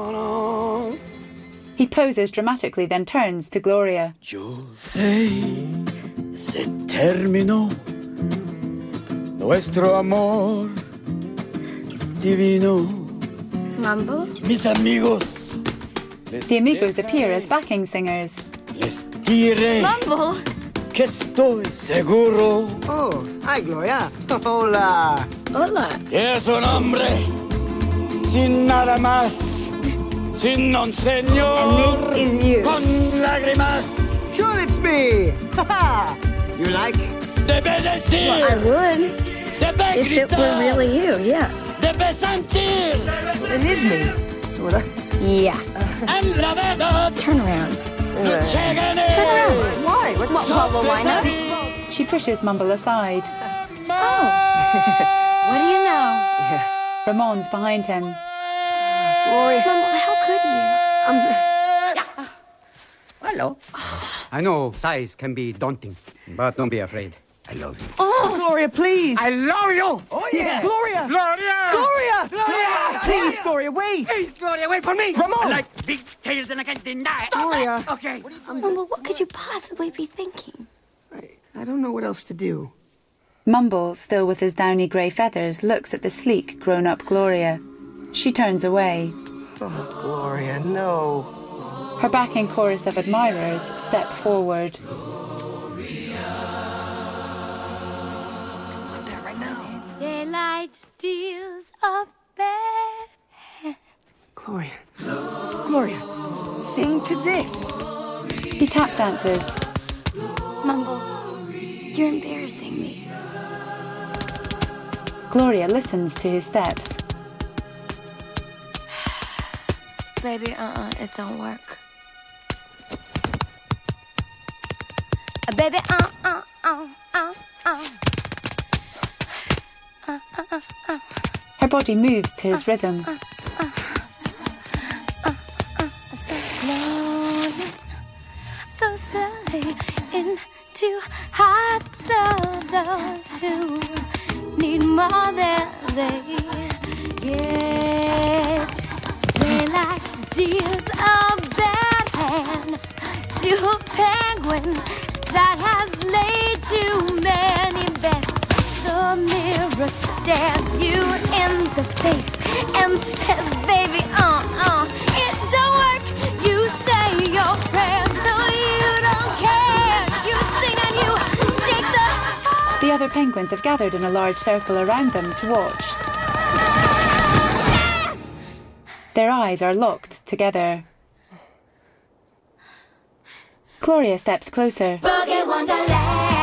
He poses dramatically, then turns to Gloria. Yo sé, se terminó nuestro amor divino. Mumble? Mis amigos. The amigos appear as backing singers. Les diré Mumble! que estoy seguro. Oh, hi, Gloria. Hola. Hola. Es un hombre sin nada más. Sin un señor. And this is you. Con lágrimas. Sure, it's me. You like? Debe decir. Well, I would. Debe if it gritar. were really you, yeah. Debe sentir. It is me. Sorta. Yeah. En la verdad. Turn around. No Turn around. Why? What's Well, well, well, why not? She pushes Mumble aside. Oh. What do you know? Ramon's behind him. Gloria. Mumble, how could you? Um, Hello. I know size can be daunting, but don't be afraid. I love you. Oh, Gloria, please. I love you. Oh, yeah. Gloria. Gloria! Gloria! Gloria! Please, Gloria, wait! Please, Gloria, wait for me! Ramon! I like big tails and I can't deny it. Gloria! Okay. Mumble, what could you possibly be thinking? I don't know what else to do. Mumble, still with his downy grey feathers, looks at the sleek, grown-up Gloria. She turns away. Oh, Gloria, no. Her backing chorus of admirers step forward. Daylight steals a bed. Gloria. Gloria, sing to this. He tap dances. Mumble, you're embarrassing me. Gloria listens to his steps. Baby, uh-uh, it don't work. Uh, baby, uh-uh, uh, uh, uh. Uh, uh, uh, uh. Her body moves to his rhythm. Uh, uh, uh, uh, so slowly, so slowly into hearts of those who need more than they get. Daylight deals a bad hand to a penguin that has laid too many bets. The mirror stares you in the face and says, baby, uh-uh, it don't work. You say your prayers, though you don't care. You sing and you shake the... The other penguins have gathered in a large circle around them to watch. Their eyes are locked together. Gloria steps closer. Boogie Wonderland.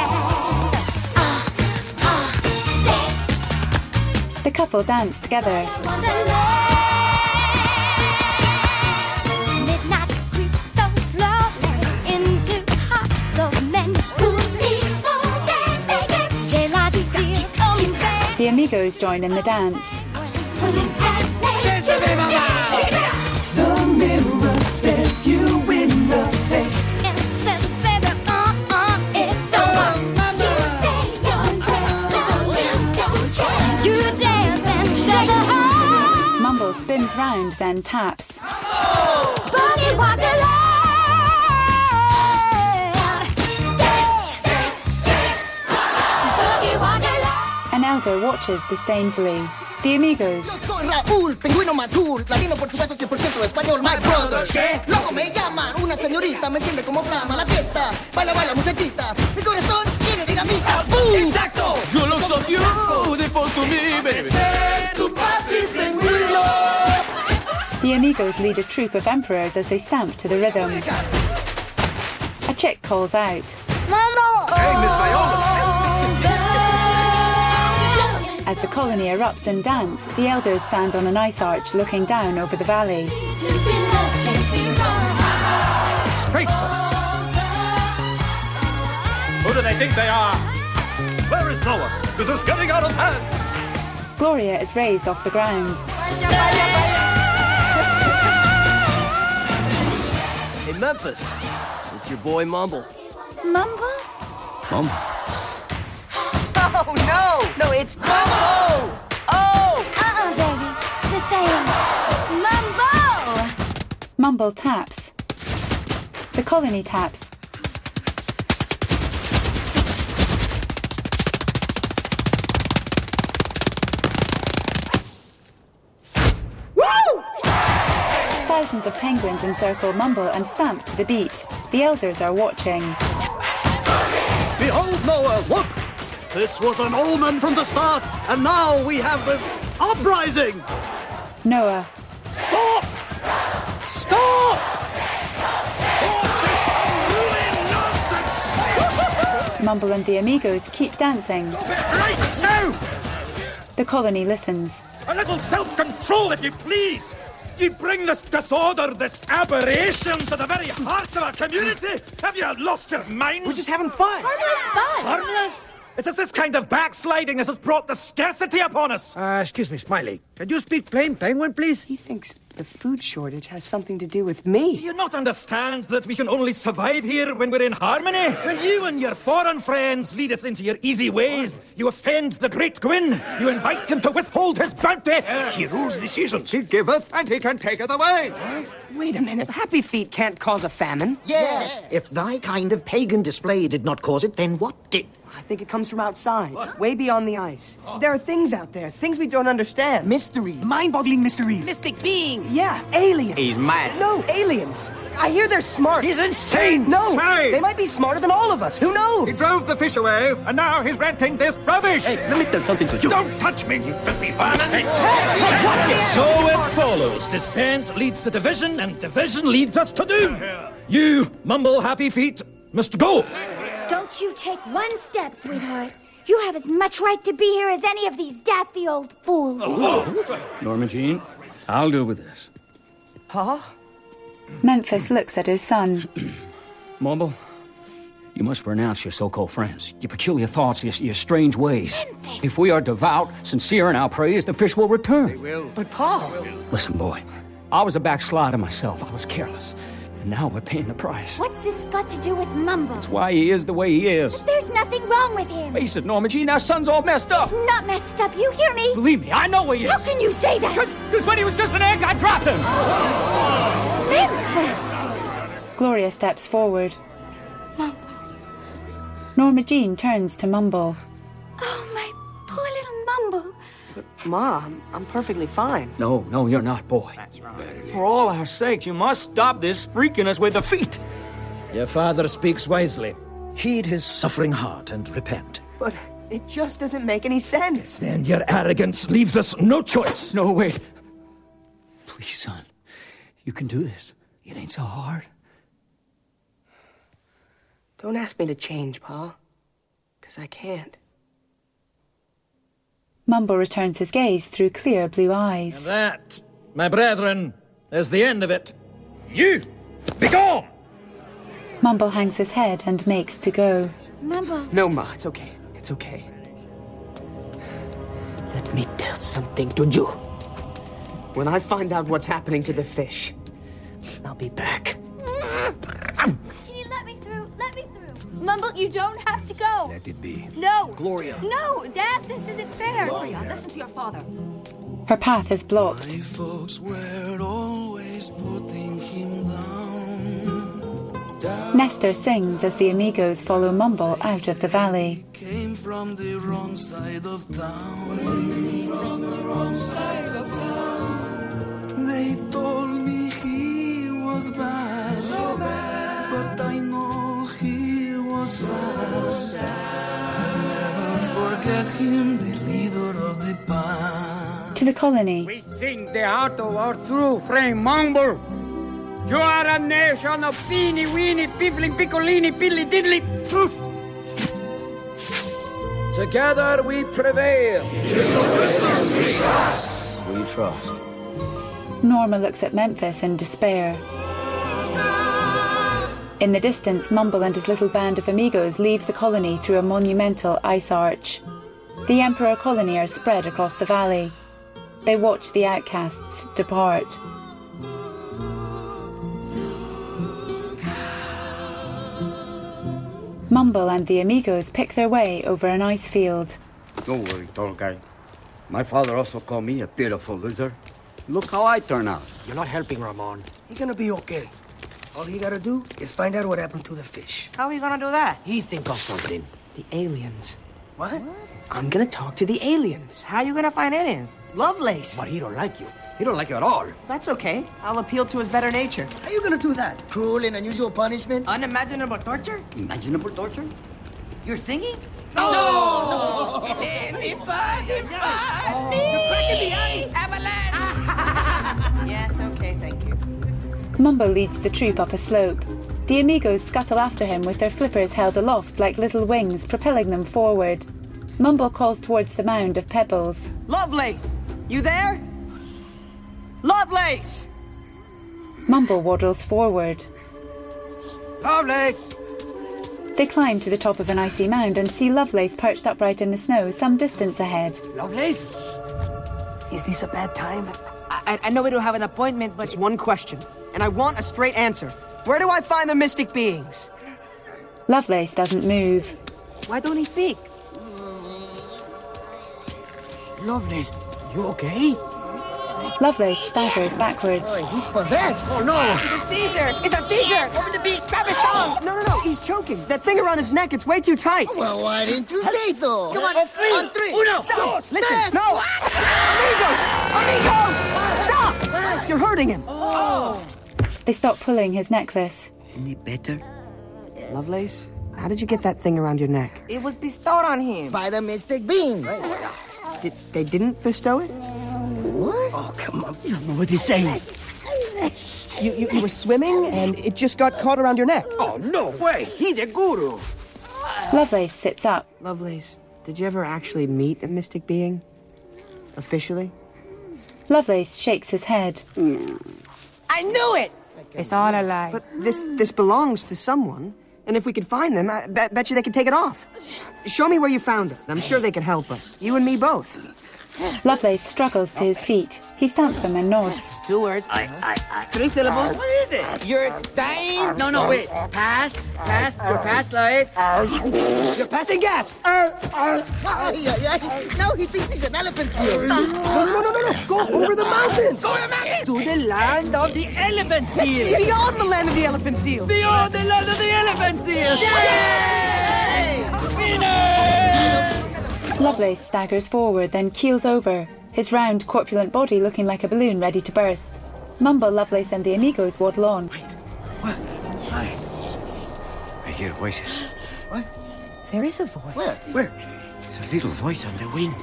The couple dance together. Midnight creeps so slowly into hearts of men who need more than they get. Daylight steals a bed. The amigos join in the dance. The mirror stares you in the face and says, baby, uh-uh, it don't work. You say your prayers, no, you don't care. You dance and shake the heart. Mumble spins round, then taps. Boogie Wonderland. Dance, dance, dance. Boogie Wonderland. An elder watches disdainfully. The amigos. Yo soy Raúl, pingüino más cool, latino por supuesto cien por ciento español, my brother. ¿Qué? Loco me llaman, una señorita me enciende como flama la fiesta. Baila, baila muchachita, mi corazón tiene dinamita. ¡Boom! Exacto. Yo lo soy beautiful to me, baby. Tu papi pingüino. The amigos lead a troop of emperors as they stamp to the rhythm. A chick calls out. Mumble! Hey, Miss Viola. As the colony erupts in dance, the elders stand on an ice arch looking down over the valley. Disgraceful! Who do they think they are? Where is Noah? This is getting out of hand. Gloria is raised off the ground. Hey, Memphis. It's your boy Mumble. Mumble? Mumble? Oh, no! No, it's Mumble! Oh! Uh-uh, baby. The same. Mumble! Mumble taps. The colony taps. Woo! Thousands of penguins encircle Mumble and stamp to the beat. The elders are watching. Behold, Noah, look! This was an omen from the start, and now we have this uprising! Noah. Stop! Stop! Stop this unruly nonsense! Mumble and the amigos keep dancing. Stop it right now! The colony listens. A little self-control, if you please! You bring this disorder, this aberration to the very heart of our community! Have you lost your mind? We're just having fun. Harmless fun. Harmless? It is this kind of backsliding that has brought the scarcity upon us. Uh, excuse me, Smiley. Can you speak plain penguin, please? He thinks the food shortage has something to do with me. Do you not understand that we can only survive here when we're in harmony? When you and your foreign friends lead us into your easy ways, you offend the great Gwyn. You invite him to withhold his bounty. He rules the seasons. He giveth, and he can take it away. Wait a minute. Happy Feet can't cause a famine. Yeah. If thy kind of pagan display did not cause it, then what did? I think it comes from outside, what? Way beyond the ice. Oh. There are things out there, things we don't understand. Mysteries. Mind-boggling mysteries. Mystic beings. Yeah, aliens. He's mad. No, aliens. I hear they're smart. He's insane. No, Say. They might be smarter than all of us. Who knows? He drove the fish away, and now he's renting this rubbish. Hey, let me tell something to you. Don't touch me, you filthy vermin. Hey, hey, hey, watch it. So it follows. Dissent leads to division, and division leads us to doom. You, Mumble Happy Feet, must go. Don't you take one step, sweetheart. You have as much right to be here as any of these daffy old fools. Oh. Norma Jean, I'll deal with this. Huh? Memphis looks at his son. Mumble, you must renounce your so-called friends, your peculiar thoughts, your, your strange ways. Memphis. If we are devout, sincere in our praise, the fish will return. They will. But Paul... Listen, boy, I was a backslider myself. I was careless. And now we're paying the price. What's this got to do with Mumble? That's why he is the way he is. But there's nothing wrong with him. Face it, Norma Jean, our son's all messed up. He's not messed up, you hear me? Believe me, I know he is. How can you say that? Because when he was just an egg, I dropped him. Memphis! Gloria steps forward. Mumble. Norma Jean turns to Mumble. Oh, my poor little Mumble. But, Mom, I'm perfectly fine. No, no, you're not, boy. That's right. For all our sakes, you must stop this freaking us with the feet. Your father speaks wisely. Heed his suffering heart and repent. But it just doesn't make any sense. Then your arrogance leaves us no choice. No, wait. Please, son. You can do this. It ain't so hard. Don't ask me to change, Pa. Because I can't. Mumble returns his gaze through clear blue eyes. And that, my brethren, is the end of it. You, be gone! Mumble hangs his head and makes to go. Mumble. No, Ma, it's okay. It's okay. Let me tell something to you. When I find out what's happening to the fish, I'll be back. Can you let me through? Let me through. Mumble, you don't have to go. Let it be. No. Gloria. No, Dad, this isn't fair. Gloria, listen to your father. Her path is blocked. My folks were always putting him down. down. Nestor sings as the amigos follow Mumble out of the valley. Came from the wrong side of town. From the wrong side of town. They told me he was bad, so bad, but I know he was sad. I'll never forget him, the leader of the band. To the colony. We sing the heart of our true friend Mumble. You are a nation of teeny weeny, piffling, piccolini, piddly diddly truth. Together we prevail. We trust. Norma looks at Memphis in despair. In the distance, Mumble and his little band of amigos leave the colony through a monumental ice arch. The Emperor colony are spread across the valley. They watch the outcasts depart. Mumble and the amigos pick their way over an ice field. Don't worry, tall guy. My father also called me a pitiful loser. Look how I turn out. You're not helping, Ramon. He's gonna be okay. All he gotta do is find out what happened to the fish. How are you gonna do that? He think of something. The aliens. What? I'm gonna talk to the aliens. How you gonna find aliens? Lovelace. But he don't like you. He don't like you at all. That's okay. I'll appeal to his better nature. How you gonna do that? Cruel and unusual punishment? Unimaginable torture? Imaginable torture? You're singing? No! No! Nipa, Nipa, oh, you're cracking the ice! Avalanche! Yes, okay, thank you. Mumble leads the troop up a slope. The amigos scuttle after him with their flippers held aloft like little wings, propelling them forward. Mumble calls towards the mound of pebbles. Lovelace! You there? Lovelace! Mumble waddles forward. Lovelace! They climb to the top of an icy mound and see Lovelace perched upright in the snow some distance ahead. Lovelace? Is this a bad time? I, I, I know we don't have an appointment, but... Just one question, and I want a straight answer. Where do I find the mystic beings? Lovelace doesn't move. Why don't he speak? Lovelace, you okay? Lovelace staggers backwards. Oh, he's possessed. Oh, no. It's a seizure. It's a seizure. Over the beat. Grab his tongue. No, no, no. He's choking. That thing around his neck, it's way too tight. Well, why didn't you say so? Come on. On three. On three. Uno. Stop. Dos. Listen. Tres. No. Amigos. Amigos. Stop. You're hurting him. Oh. They stop pulling his necklace. Any better? Lovelace, how did you get that thing around your neck? It was bestowed on him. By the mystic beings. Did, they didn't bestow it? What? Oh, come on. You don't know what he's saying. You, you, you were swimming, and it just got caught around your neck. Oh, no way. He's a guru. Lovelace sits up. Lovelace, did you ever actually meet a mystic being? Officially? Lovelace shakes his head. I knew it. It's all a lie. But this this belongs to someone, and if we could find them, I bet, bet you they could take it off. Show me where you found it. I'm sure they could help us. You and me both. Lovelace struggles to his feet. He stamps them and nods. Two words. I, I, I. Three syllables. What is it? You're dying? No, no, wait. Past, past, your past life. You're passing gas. Ay, ay, ay. Now he thinks he's an elephant seal. No, no, no, no, no. Go over the mountains. Go over the mountains. To the land of the elephant seals. Beyond the land of the elephant seals. Beyond the land of the elephant seals. Yay! Lovelace staggers forward, then keels over, his round, corpulent body looking like a balloon ready to burst. Mumble, Lovelace and the amigos waddle on. Wait. What? I... I hear voices. What? There is a voice. Where? Where? There's a little voice on the wind.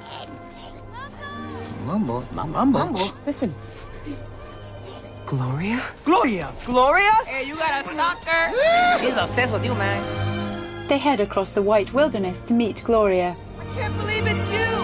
Mumble. Mumble. Mumble. Listen. Gloria? Gloria. Gloria? Hey, you got a stalker? She's obsessed with you, man. They head across the white wilderness to meet Gloria. I can't believe it's you.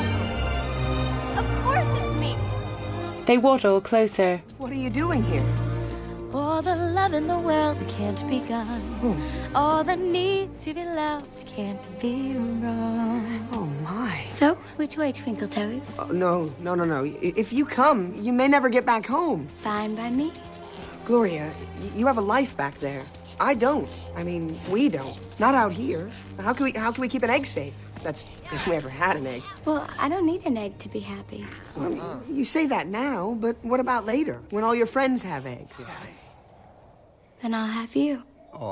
Of course it's me. They waddle closer. What are you doing here? All the love in the world can't be gone. All the need to be loved can't be wrong. Oh, my. So, which way, Twinkle Toes? Oh, no, no, no, no. If you come, you may never get back home. Fine by me. Gloria, you have a life back there. I don't. I mean, we don't. Not out here. How can we, how can we keep an egg safe? That's if we ever had an egg. Well, I don't need an egg to be happy. Well, you say that now, but what about later, when all your friends have eggs? Then I'll have you.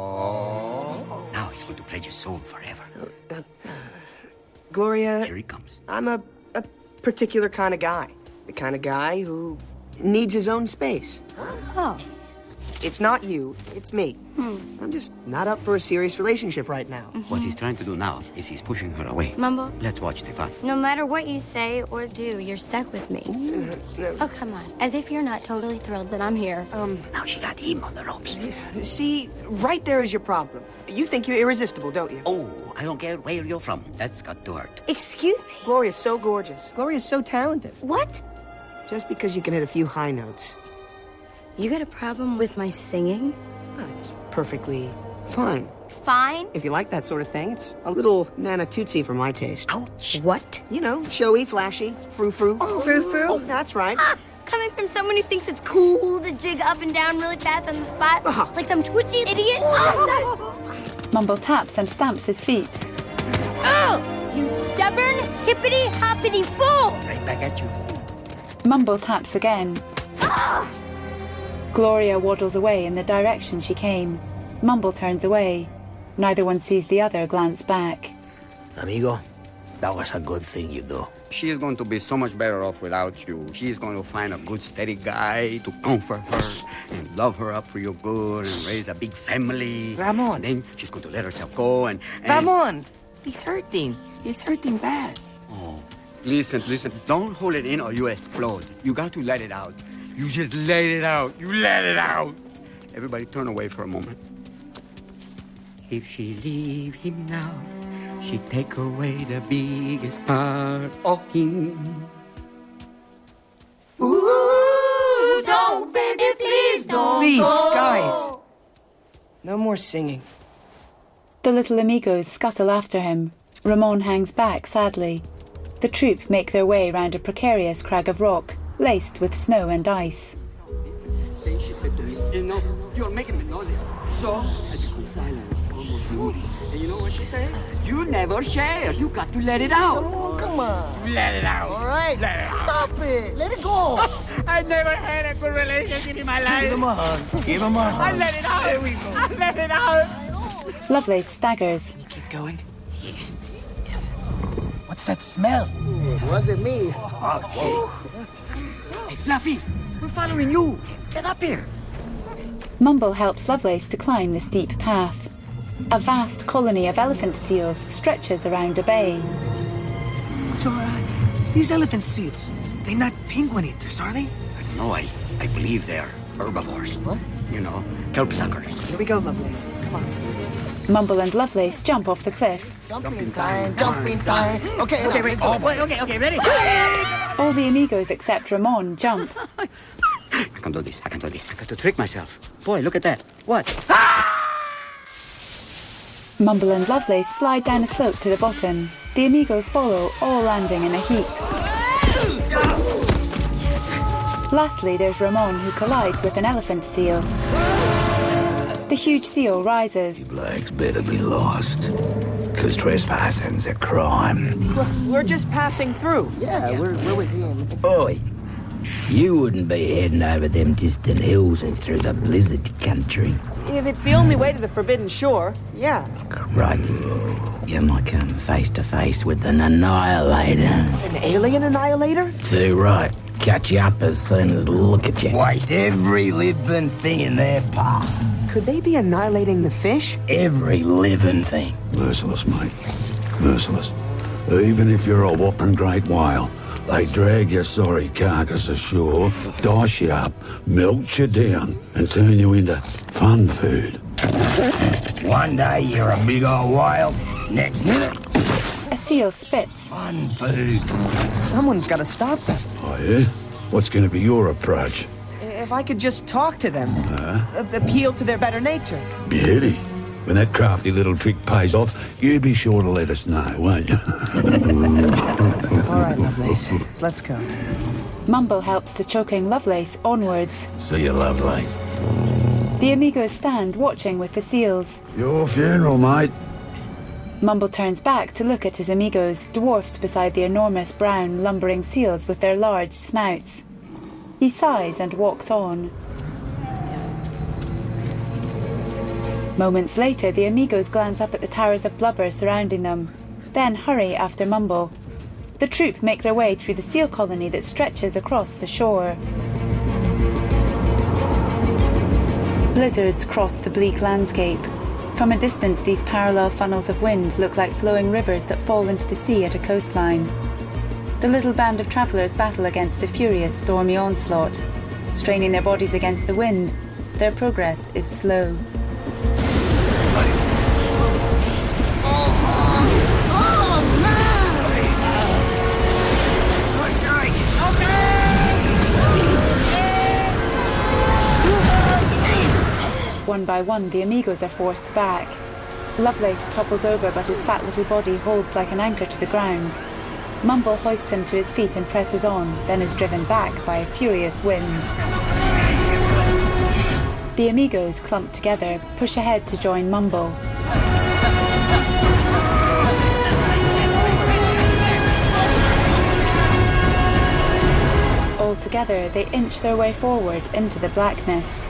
Oh. Now he's going to pledge his soul forever. Uh, uh, Gloria... Here he comes. I'm a, a particular kind of guy. The kind of guy who needs his own space. Oh. It's not you, it's me. Hmm. I'm just not up for a serious relationship right now. Mm-hmm. What he's trying to do now is he's pushing her away. Mumble. Let's watch the fun. No matter what you say or do, you're stuck with me. Uh, Oh, come on. As if you're not totally thrilled that I'm here. Um, now she got him on the ropes. See, right there is your problem. You think you're irresistible, don't you? Oh, I don't care where you're from. That's got to hurt. Excuse me? Gloria's so gorgeous. Gloria's so talented. What? Just because you can hit a few high notes. You got a problem with my singing? It's perfectly fine. Fine? If you like that sort of thing, it's a little Nana Tootsie for my taste. Ouch! What? You know, showy, flashy, frou-frou. Oh, frou-frou? Oh, that's right. Ah, coming from someone who thinks it's cool to jig up and down really fast on the spot. Uh-huh. Like some twitchy idiot. Oh, Mumble taps and stamps his feet. oh, you stubborn, hippity-hoppity fool! Right back at you. Mumble taps again. Ah! Gloria waddles away in the direction she came. Mumble turns away. Neither one sees the other glance back. Amigo, that was a good thing you do. She is going to be so much better off without you. She is going to find a good, steady guy to comfort her and love her up real good and raise a big family. Ramon. And then she's going to let herself go and... and... Ramon! He's hurting. He's hurting bad. Oh, listen, listen. Don't hold it in or you explode. You got to let it out. You just let it out. You let it out. Everybody turn away for a moment. If she leave him now, she take away the biggest part of him. Ooh, don't, baby, please don't. Please, go. guys. No more singing. The little amigos scuttle after him. Ramon hangs back sadly. The troop make their way round a precarious crag of rock. laced with snow and ice. Then she said to me, enough, you're making me nauseous. So I become silent, almost moody. And you know what she says? You never share. You got to let it out. Oh, come on. Let it out. All right. Let it out. Stop it. Let it go. I never had a good relationship in my life. Give him a hug. Give him a hug. I let it out. There we go. I let it out. Lovelace staggers. Keep going. What's that smell? It wasn't me. Hey, Fluffy, we're following you. Get up here. Mumble helps Lovelace to climb the steep path. A vast colony of elephant seals stretches around a bay. So, uh, these elephant seals, they're not penguin eaters, are they? I don't know. I, I believe they're herbivores. What? You know, kelp suckers. Here we go, Lovelace. Come on. Mumble and Lovelace jump off the cliff. Jumping time, jumping time. Okay, Okay, wait. Oh, boy. Okay, okay, ready? All the amigos except Ramon jump. I can do this. I can do this. I got to trick myself. Boy, look at that. What? Mumble and Lovelace slide down a slope to the bottom. The amigos follow, all landing in a heap. Lastly, there's Ramon, who collides with an elephant seal. The huge seal rises. Blacks better be lost, because trespassing's a crime. We're, we're just passing through. Yeah, we're, we're with him. Oi, you wouldn't be heading over them distant hills and through the blizzard country. If it's the only way to the Forbidden Shore, yeah. Crikey, you might come face to face with an annihilator. An alien annihilator? Too right. Catch you up as soon as look at you. Waste every living thing in their path. Could they be annihilating the fish? Every living thing. Merciless, mate. Merciless. Even if you're a whopping great whale, they drag your sorry carcass ashore, dice you up, melt you down, and turn you into fun food. One day you're a big old whale, next minute, A seal spits. fun food. Someone's got to stop them. Oh, yeah? What's going to be your approach? If I could just talk to them, Huh? a- appeal to their better nature. Beauty. When that crafty little trick pays off, you be sure to let us know, won't you? All right, Lovelace, let's go. Mumble helps the choking Lovelace onwards. See you, Lovelace. The amigos stand watching with the seals. Your funeral, mate. Mumble turns back to look at his amigos, dwarfed beside the enormous brown, lumbering seals with their large snouts. He sighs and walks on. Moments later, the amigos glance up at the towers of blubber surrounding them, then hurry after Mumble. The troop make their way through the seal colony that stretches across the shore. Blizzards cross the bleak landscape. From a distance, these parallel funnels of wind look like flowing rivers that fall into the sea at a coastline. The little band of travellers battle against the furious stormy onslaught. Straining their bodies against the wind, their progress is slow. One by one, the amigos are forced back. Lovelace topples over, but his fat little body holds like an anchor to the ground. Mumble hoists him to his feet and presses on, then is driven back by a furious wind. The amigos, clumped together, push ahead to join Mumble. All together, they inch their way forward into the blackness.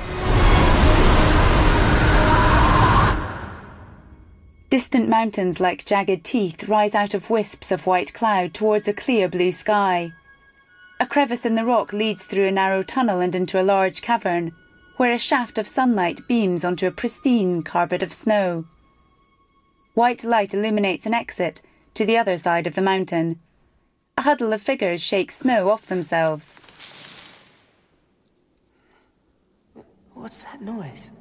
Distant mountains like jagged teeth rise out of wisps of white cloud towards a clear blue sky. A crevice in the rock leads through a narrow tunnel and into a large cavern, where a shaft of sunlight beams onto a pristine carpet of snow. White light illuminates an exit to the other side of the mountain. A huddle of figures shake snow off themselves. What's that noise?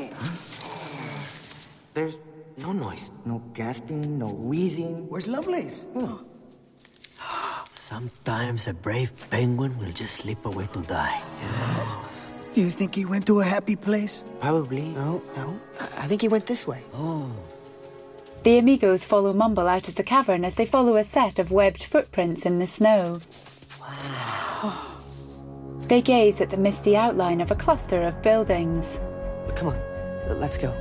There's no noise. No gasping, no wheezing. Where's Lovelace? Oh. Sometimes a brave penguin will just slip away to die. Do you think he went to a happy place? Probably. No, no. I, I think he went this way. Oh. The amigos follow Mumble out of the cavern as they follow a set of webbed footprints in the snow. Wow. They gaze at the misty outline of a cluster of buildings. Come on, let's go.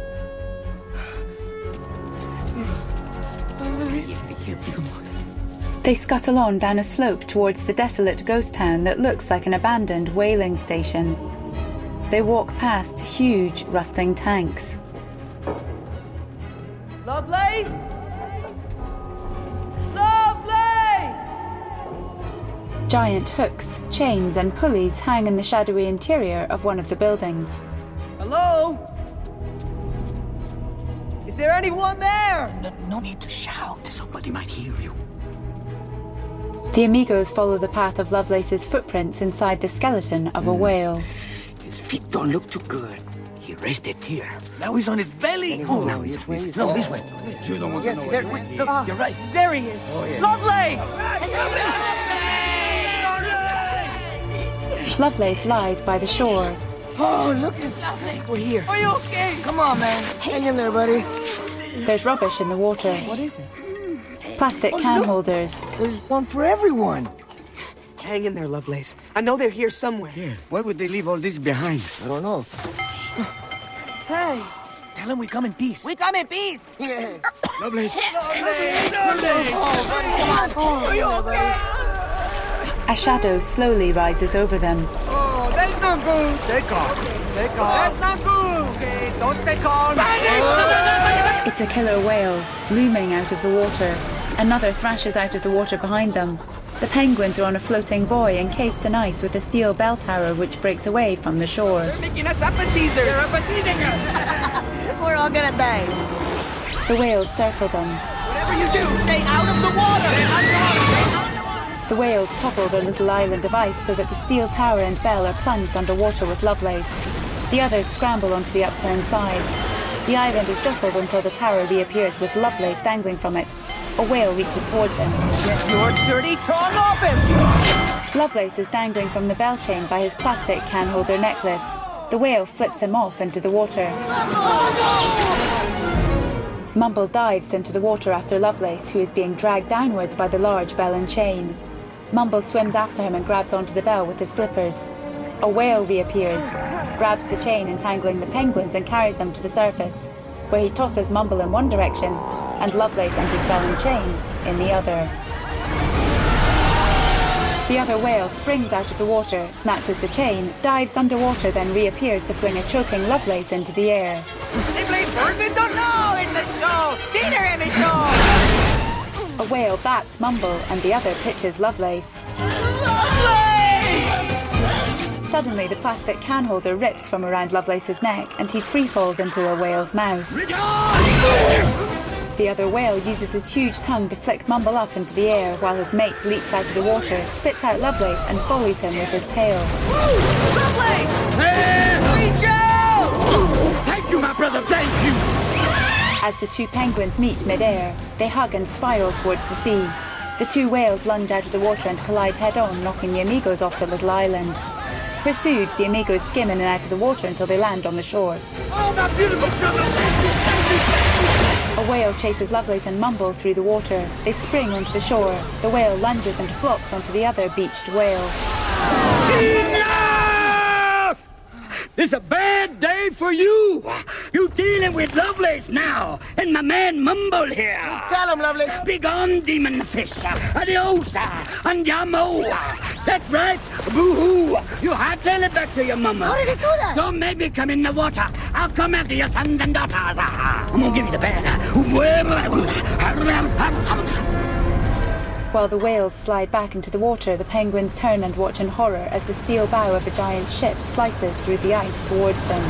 They scuttle on down a slope towards the desolate ghost town that looks like an abandoned whaling station. They walk past huge, rusting tanks. Lovelace! Lovelace! Giant hooks, chains, and pulleys hang in the shadowy interior of one of the buildings. Hello? Is there anyone there? No, no need to shout. Somebody might hear you. The amigos follow the path of Lovelace's footprints inside the skeleton of a whale. His feet don't look too good. He rested here. Now he's on his belly. Oh, no, this way. No, this way. You don't want yes, to know. There, What look, Ah, you're right. There he is. Oh, yeah. Lovelace! Lovelace lies by the shore. Oh, look at Lovelace. We're here. Are you okay? Come on, man. Hang in there, buddy. There's rubbish in the water. What is it? Plastic Oh, can look. holders. There's one for everyone. Hang in there, Lovelace. I know they're here somewhere. Yeah. Why would they leave all this behind? I don't know. Hey! Tell him we come in peace. We come in peace! Yeah. Lovelace. Lovelace! Lovelace! Oh, buddy, come on. Oh, Are you okay? A shadow slowly rises over them. Oh, that's not good! Stay calm. Stay calm. That's not good! Okay, don't stay calm. It's a killer whale, looming out of the water. Another thrashes out of the water behind them. The penguins are on a floating buoy encased in ice with a steel bell tower which breaks away from the shore. They're making us appetizers! They're appetizing us! We're all gonna die. The whales circle them. Whatever you do, stay out of the water! The whales topple their little island of ice so that the steel tower and bell are plunged underwater with Lovelace. The others scramble onto the upturned side. The island is jostled until the tower reappears with Lovelace dangling from it. A whale reaches towards him. Get your dirty tongue off him! Lovelace is dangling from the bell chain by his plastic can holder necklace. The whale flips him off into the water. Mumble dives into the water after Lovelace, who is being dragged downwards by the large bell and chain. Mumble swims after him and grabs onto the bell with his flippers. A whale reappears, grabs the chain entangling the penguins and carries them to the surface, where he tosses Mumble in one direction and Lovelace and his bell and chain in the other. The other whale springs out of the water, snatches the chain, dives underwater, then reappears to fling a choking Lovelace into the air. They play Burlington? No, it's a show! Dinner in the show! A whale bats Mumble and the other pitches Lovelace. Lovelace! Suddenly, the plastic can holder rips from around Lovelace's neck and he free falls into a whale's mouth. The other whale uses his huge tongue to flick Mumble up into the air while his mate leaps out of the water, spits out Lovelace and volleys him with his tail. Lovelace! Reach out! Thank you, my brother, thank you! As the two penguins meet mid-air, they hug and spiral towards the sea. The two whales lunge out of the water and collide head-on, knocking the amigos off the little island. Pursued, the amigos skim in and out of the water until they land on the shore. Oh, my beautiful brother, thank you, thank you, thank you! A whale chases Lovelace and Mumble through the water. They spring onto the shore. The whale lunges and flops onto the other beached whale. Enough! It's a bad day for you. You dealing with Lovelace now, and my man Mumble here. Tell him, Lovelace. Begone, demon fish. Adiosa, andiamo. That's right. Boo-hoo. You hightail it back to your mama. How did he do that? Don't make me come in the water. I'll come after your sons and daughters. I'm gonna give you the bad. While the whales slide back into the water, the penguins turn and watch in horror as the steel bow of a giant ship slices through the ice towards them.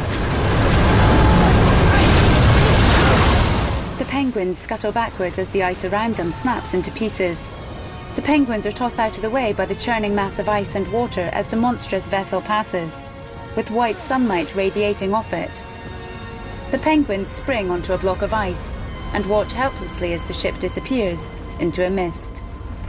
The penguins scuttle backwards as the ice around them snaps into pieces. The penguins are tossed out of the way by the churning mass of ice and water as the monstrous vessel passes, with white sunlight radiating off it. The penguins spring onto a block of ice and watch helplessly as the ship disappears into a mist.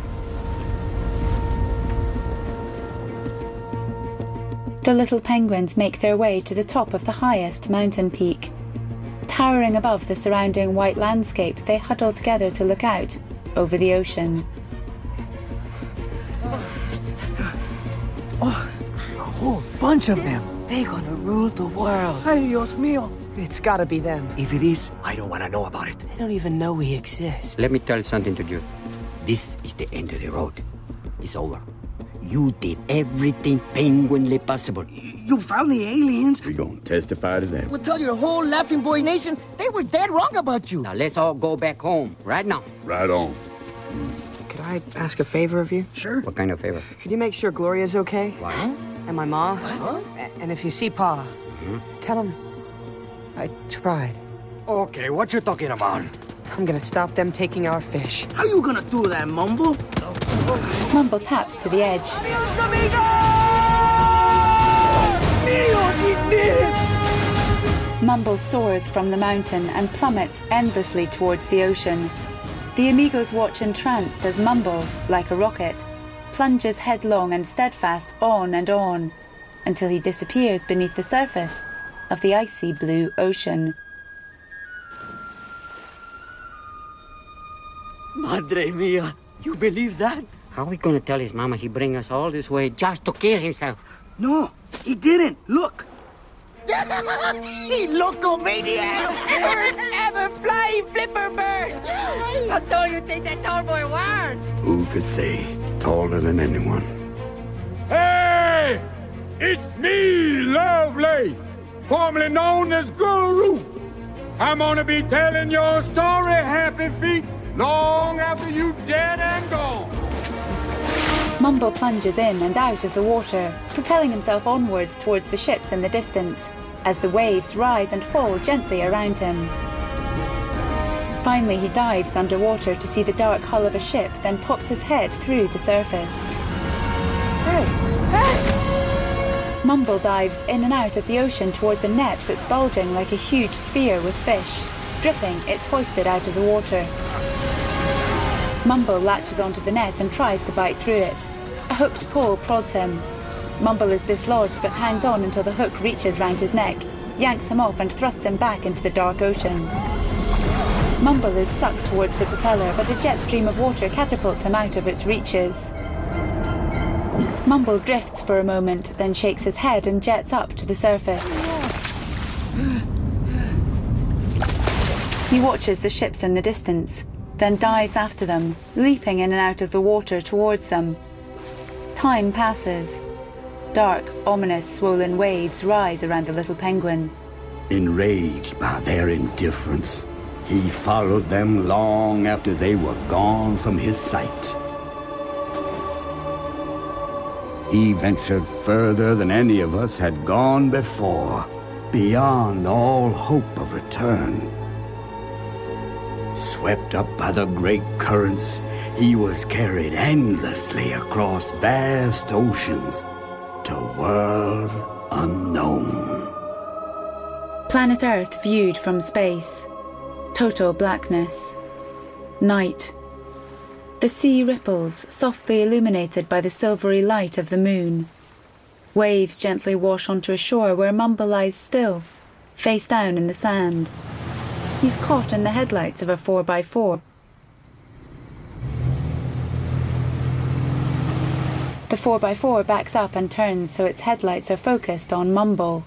The little penguins make their way to the top of the highest mountain peak. Towering above the surrounding white landscape, they huddle together to look out over the ocean. Oh, whole bunch of them. They're gonna rule the world. Ay, Dios mío. It's gotta be them. If it is, I don't want to know about it. They don't even know we exist. Let me tell something to you. This is the end of the road. It's over. You did everything penguinly possible. You found the aliens? We gonna testify to that. We'll tell you the whole Laughing Boy Nation, they were dead wrong about you. Now let's all go back home, right now. Right on. Could I ask a favor of you? Sure. What kind of favor? Could you make sure Gloria's okay? What? And my ma? What? A- And if you see Pa, Mm-hmm. tell him I tried. Okay, what you talking about? I'm gonna stop them taking our fish. How you gonna do that, Mumble? Mumble taps to the edge. He did it! Mumble soars from the mountain and plummets endlessly towards the ocean. The amigos watch entranced as Mumble, like a rocket, plunges headlong and steadfast on and on, until he disappears beneath the surface of the icy blue ocean. Madre mia, you believe that? How are we gonna tell his mama he bring us all this way just to kill himself? No, he didn't. Look. He loco maniac! First ever flying flipper bird! How tall you think that tall boy was? Who could say? Taller than anyone. Hey! It's me, Lovelace, formerly known as Guru. I'm gonna be telling your story, Happy Feet, long after you dead and gone. Mumble plunges in and out of the water, propelling himself onwards towards the ships in the distance, as the waves rise and fall gently around him. Finally, he dives underwater to see the dark hull of a ship, then pops his head through the surface. Hey! Hey! Mumble dives in and out of the ocean towards a net that's bulging like a huge sphere with fish. Dripping, it's hoisted out of the water. Mumble latches onto the net and tries to bite through it. A hooked pole prods him. Mumble is dislodged but hangs on until the hook reaches round his neck, yanks him off and thrusts him back into the dark ocean. Mumble is sucked towards the propeller, but a jet stream of water catapults him out of its reaches. Mumble drifts for a moment, then shakes his head and jets up to the surface. He watches the ships in the distance, then dives after them, leaping in and out of the water towards them. Time passes. Dark, ominous, swollen waves rise around the little penguin. Enraged by their indifference, he followed them long after they were gone from his sight. He ventured further than any of us had gone before, beyond all hope of return. Swept up by the great currents, he was carried endlessly across vast oceans to worlds unknown. Planet Earth viewed from space. Total blackness. Night. The sea ripples, softly illuminated by the silvery light of the moon. Waves gently wash onto a shore where Mumble lies still, face down in the sand. He's caught in the headlights of a four by four. The four by four backs up and turns so its headlights are focused on Mumble.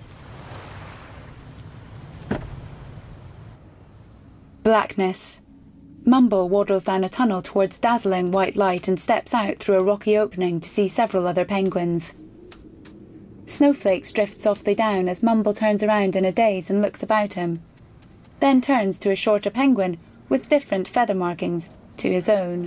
Blackness. Mumble waddles down a tunnel towards dazzling white light and steps out through a rocky opening to see several other penguins. Snowflakes drift softly down as Mumble turns around in a daze and looks about him, then turns to a shorter penguin with different feather markings to his own.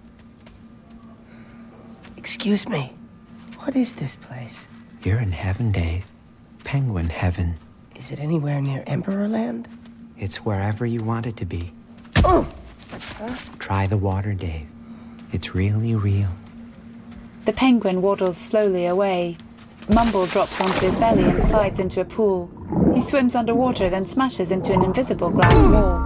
Excuse me. What is this place? You're in heaven, Dave. Penguin heaven. Is it anywhere near Emperor Land? It's wherever you want it to be. Oh! Huh? Try the water, Dave. It's really real. The penguin waddles slowly away. Mumble drops onto his belly and slides into a pool. He swims underwater, then smashes into an invisible glass wall.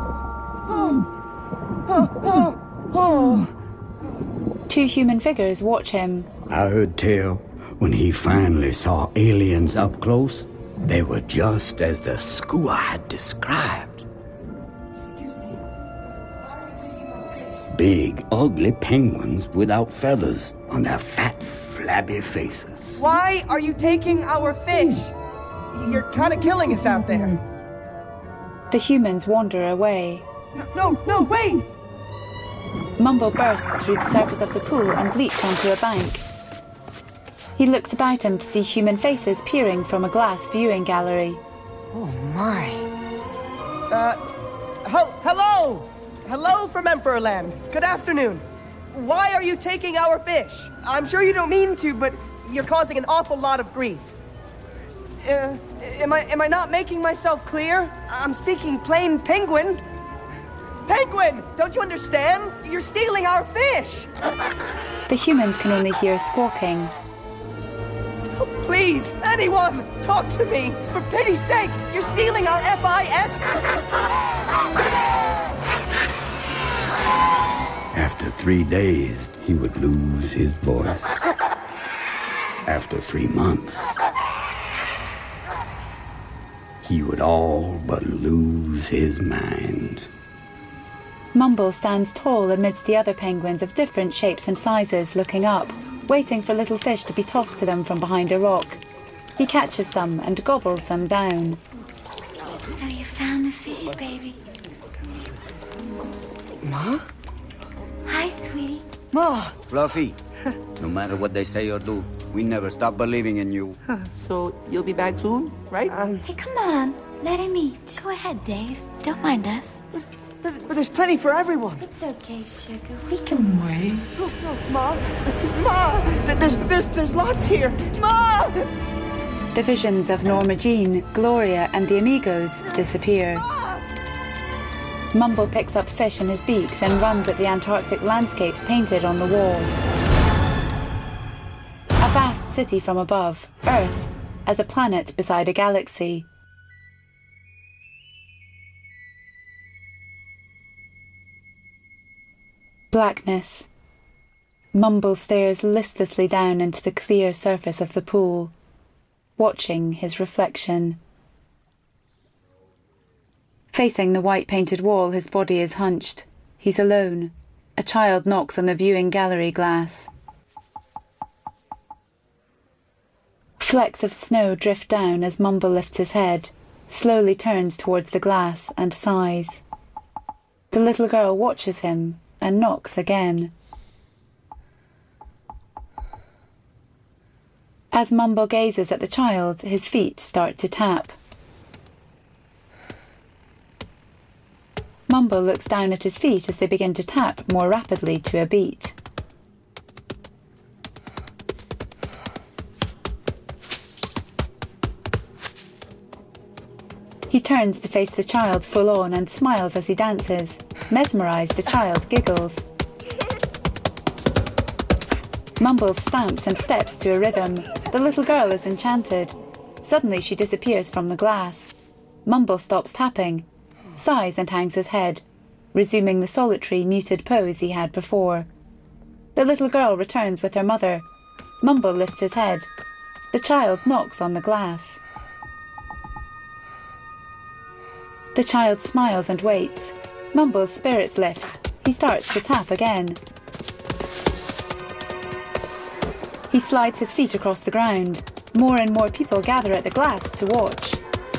Oh! Oh! Oh! Oh! Two human figures watch him. I heard tell when he finally saw aliens up close, they were just as the Skua had described. big, ugly penguins without feathers on their fat, flabby faces. Why are you taking our fish? You're kind of killing us out there. The humans wander away. No, no, no, wait! Mumbo bursts through the surface of the pool and leaps onto a bank. He looks about him to see human faces peering from a glass viewing gallery. Oh, my. Uh, ho- hello! Hello from Emperor Land. Good afternoon. Why are you taking our fish? I'm sure you don't mean to, but you're causing an awful lot of grief. Uh, am I am I not making myself clear? I'm speaking plain penguin. Penguin! Don't you understand? You're stealing our fish! The humans can only hear squawking. Oh, please, anyone, talk to me! For pity's sake, you're stealing our F I S! After three days, he would lose his voice. After three months, he would all but lose his mind. Mumble stands tall amidst the other penguins of different shapes and sizes, looking up, waiting for little fish to be tossed to them from behind a rock. He catches some and gobbles them down. So you found the fish, baby. Ma? Hi, sweetie. Ma! Fluffy, no matter what they say or do, we never stop believing in you. So you'll be back soon, right? Um, Hey, come on. Let him eat. Go ahead, Dave. Don't mind us. but, but there's plenty for everyone. It's okay, sugar. We can wait. No, no, Ma! Ma! Th- There's, there's, there's lots here. Ma! The visions of Norma Jean, Gloria, and the Amigos disappear. Mumble picks up fish in his beak, then runs at the Antarctic landscape painted on the wall. A vast city from above, Earth, as a planet beside a galaxy. Blackness. Mumble stares listlessly down into the clear surface of the pool, watching his reflection. Facing the white-painted wall, his body is hunched. He's alone. A child knocks on the viewing gallery glass. Flecks of snow drift down as Mumble lifts his head, slowly turns towards the glass and sighs. The little girl watches him and knocks again. As Mumble gazes at the child, his feet start to tap. Mumble looks down at his feet as they begin to tap more rapidly to a beat. He turns to face the child full on and smiles as he dances. Mesmerized, the child giggles. Mumble stamps and steps to a rhythm. The little girl is enchanted. Suddenly she disappears from the glass. Mumble stops tapping, sighs and hangs his head, resuming the solitary, muted pose he had before. The little girl returns with her mother. Mumble lifts his head. The child knocks on the glass. The child smiles and waits. Mumble's spirits lift. He starts to tap again. He slides his feet across the ground. More and more people gather at the glass to watch.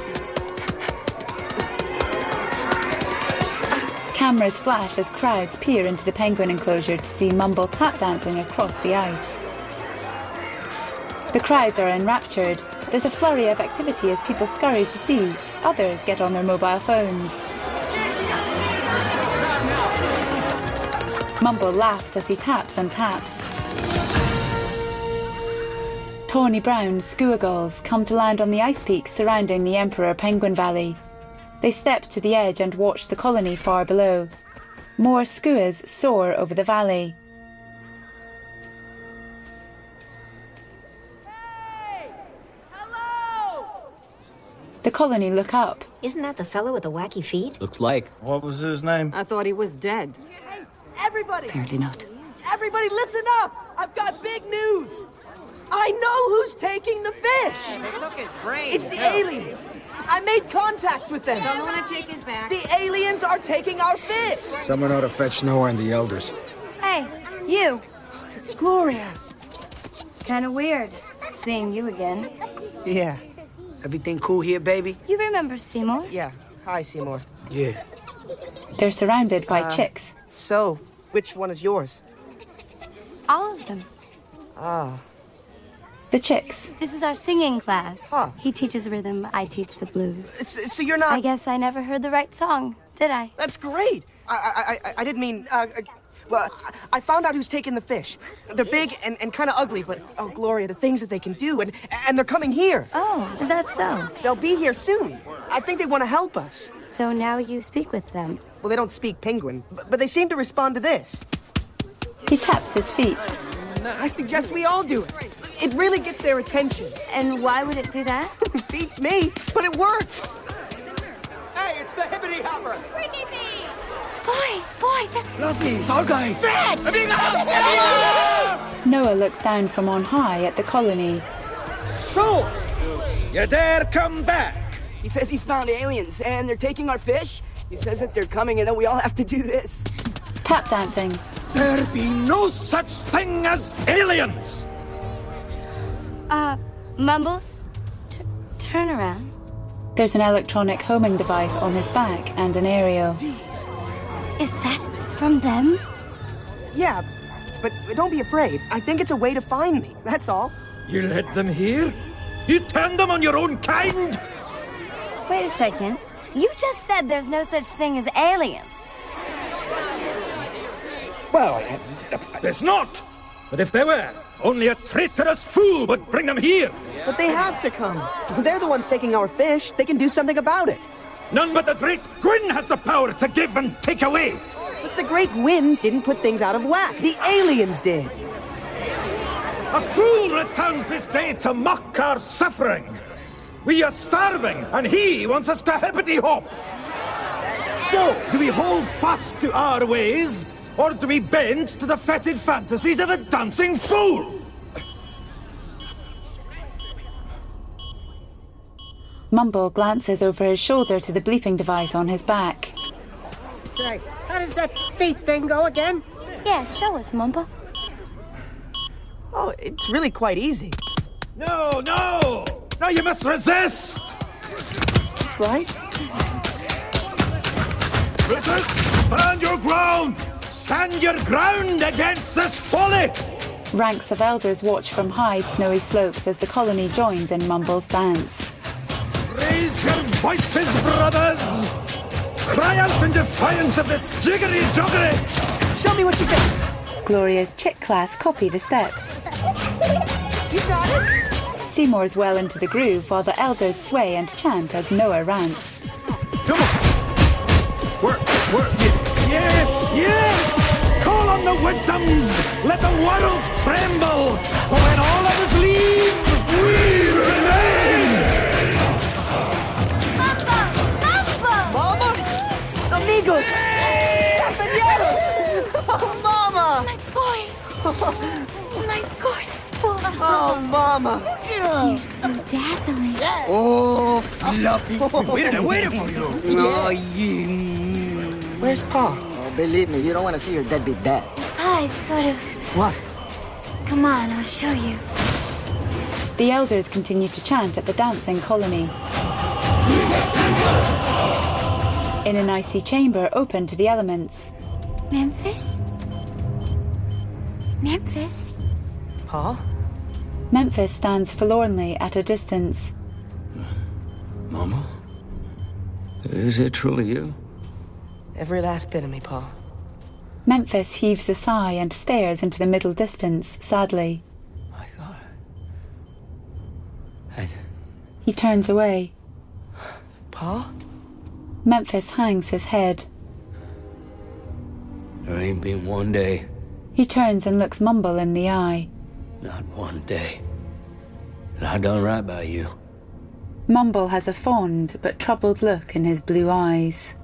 Cameras flash as crowds peer into the penguin enclosure to see Mumble tap dancing across the ice. The crowds are enraptured. There's a flurry of activity as people scurry to see. Others get on their mobile phones. Mumble laughs as he taps and taps. Tawny brown skua gulls come to land on the ice peaks surrounding the Emperor Penguin Valley. They step to the edge and watch the colony far below. More skuas soar over the valley. Hey! Hello! The colony look up. Isn't that the fellow with the wacky feet? Looks like. What was his name? I thought he was dead. Hey, everybody! Apparently not. Everybody listen up! I've got big news! I know who's taking the fish! They look as brave. It's the aliens. I made contact with them. The lunatic is back. The aliens are taking our fish. Someone ought to fetch Noah and the elders. Hey, you. Gloria. Kind of weird, seeing you again. Yeah. Everything cool here, baby? You remember Seymour? Yeah. Hi, Seymour. Yeah. They're surrounded by Uh, chicks. So, which one is yours? All of them. Ah. The chicks. This is our singing class. Huh. He teaches rhythm, I teach the blues. It's, so you're not... I guess I never heard the right song, did I? That's great. I I I, I didn't mean... Uh, uh, well, I found out who's taking the fish. They're big and, and kind of ugly, but, oh, Gloria, the things that they can do, and, and they're coming here. Oh, is that so? They'll be here soon. I think they want to help us. So now you speak with them. Well, they don't speak Penguin, but, but they seem to respond to this. He taps his feet. I suggest we all do it. It really gets their attention. And why would it do that? Beats me, but it works. Hey, it's the hippity hopper. Boys, boys. Fluffy, tall guy. Fred! Noah looks down from on high at the colony. So, you dare come back? He says he's found aliens, and they're taking our fish. He says that they're coming, and that we all have to do this. Tap dancing. There be no such thing as aliens! Uh, Mumble, T turn around. There's an electronic homing device on his back and an aerial. Is that from them? Yeah, but don't be afraid. I think it's a way to find me, that's all. You led them here? You turned them on your own kind? Wait a second. You just said there's no such thing as aliens. Well, uh, there's not. But if there were, only a traitorous fool would bring them here. But they have to come. They're the ones taking our fish. They can do something about it. None but the great Gwyn has the power to give and take away. But the great wind didn't put things out of whack. The aliens did. A fool returns this day to mock our suffering. We are starving, and he wants us to hippity hop. So, do we hold fast to our ways, or do we bend to the fetid fantasies of a dancing fool? Mumble glances over his shoulder to the bleeping device on his back. Say, how does that feet thing go again? Yeah, show us, Mumble. Oh, it's really quite easy. No, no! No, you must resist! That's right. Resist! Stand your ground! Stand your ground against this folly! Ranks of elders watch from high, snowy slopes as the colony joins in Mumble's dance. Raise your voices, brothers! Cry out in defiance of this jiggery-joggery! Show me what you got! Gloria's chick class copy the steps. You got it! Seymour's well into the groove while the elders sway and chant as Noah rants. Come on! Work, work! Yes, yes! Call on the wisdoms! Let the world tremble! For when all others leave, we remain! Mama! Amigos! Compañeros! Oh, Mama! My boy! My gorgeous boy! Oh, Mama! You're so dazzling. Oh, Fluffy. Wait a wait for you. Oh, yeah. Where's Pa? Oh, believe me, you don't want to see your deadbeat dad. I sort of... What? Come on, I'll show you. The elders continue to chant at the dancing colony. In an icy chamber open to the elements. Memphis? Memphis? Pa? Memphis stands forlornly at a distance. Mama? Is it truly you? Every last bit of me, Pa. Memphis heaves a sigh and stares into the middle distance, sadly. I thought... I'd... He turns away. Pa? Memphis hangs his head. There ain't been one day. He turns and looks Mumble in the eye. Not one day. And I done right by you. Mumble has a fond but troubled look in his blue eyes.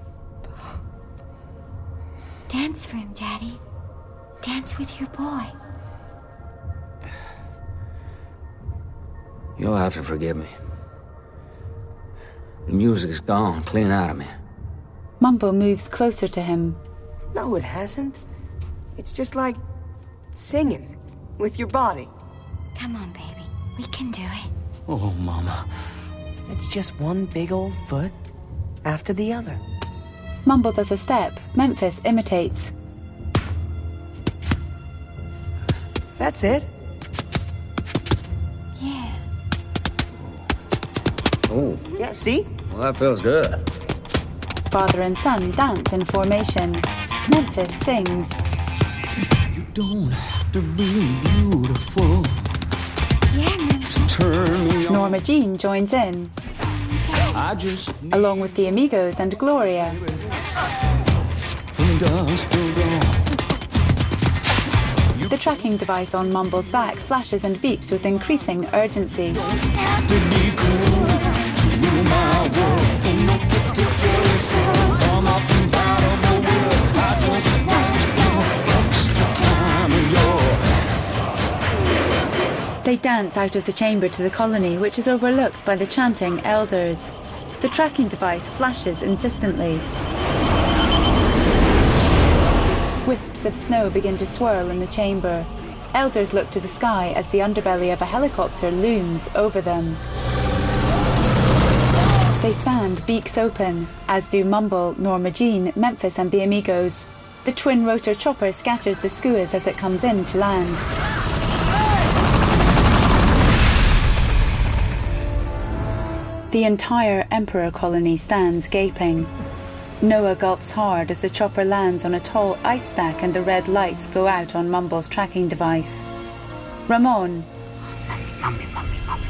Dance for him, Daddy. Dance with your boy. You'll have to forgive me. The music's gone, clean out of me. Mumble moves closer to him. No, it hasn't. It's just like singing with your body. Come on, baby. We can do it. Oh, Mama. It's just one big old foot after the other. Mumble does a step. Memphis imitates. That's it. Yeah. Oh. Yeah, see? Well, that feels good. Father and son dance in formation. Memphis sings. You don't have to be beautiful. Yeah, Memphis. Turn me on. Norma Jean joins in, I just along with the Amigos and Gloria. From dusk till dawn. The tracking device on Mumble's back flashes and beeps with increasing urgency. They dance out of the chamber to the colony, which is overlooked by the chanting elders. The tracking device flashes insistently. Wisps of snow begin to swirl in the chamber. Elders look to the sky as the underbelly of a helicopter looms over them. They stand, beaks open, as do Mumble, Norma Jean, Memphis and the Amigos. The twin-rotor chopper scatters the skuas as it comes in to land. The entire Emperor colony stands gaping. Noah gulps hard as the chopper lands on a tall ice stack and the red lights go out on Mumble's tracking device. Ramon. Mommy, mommy, mommy.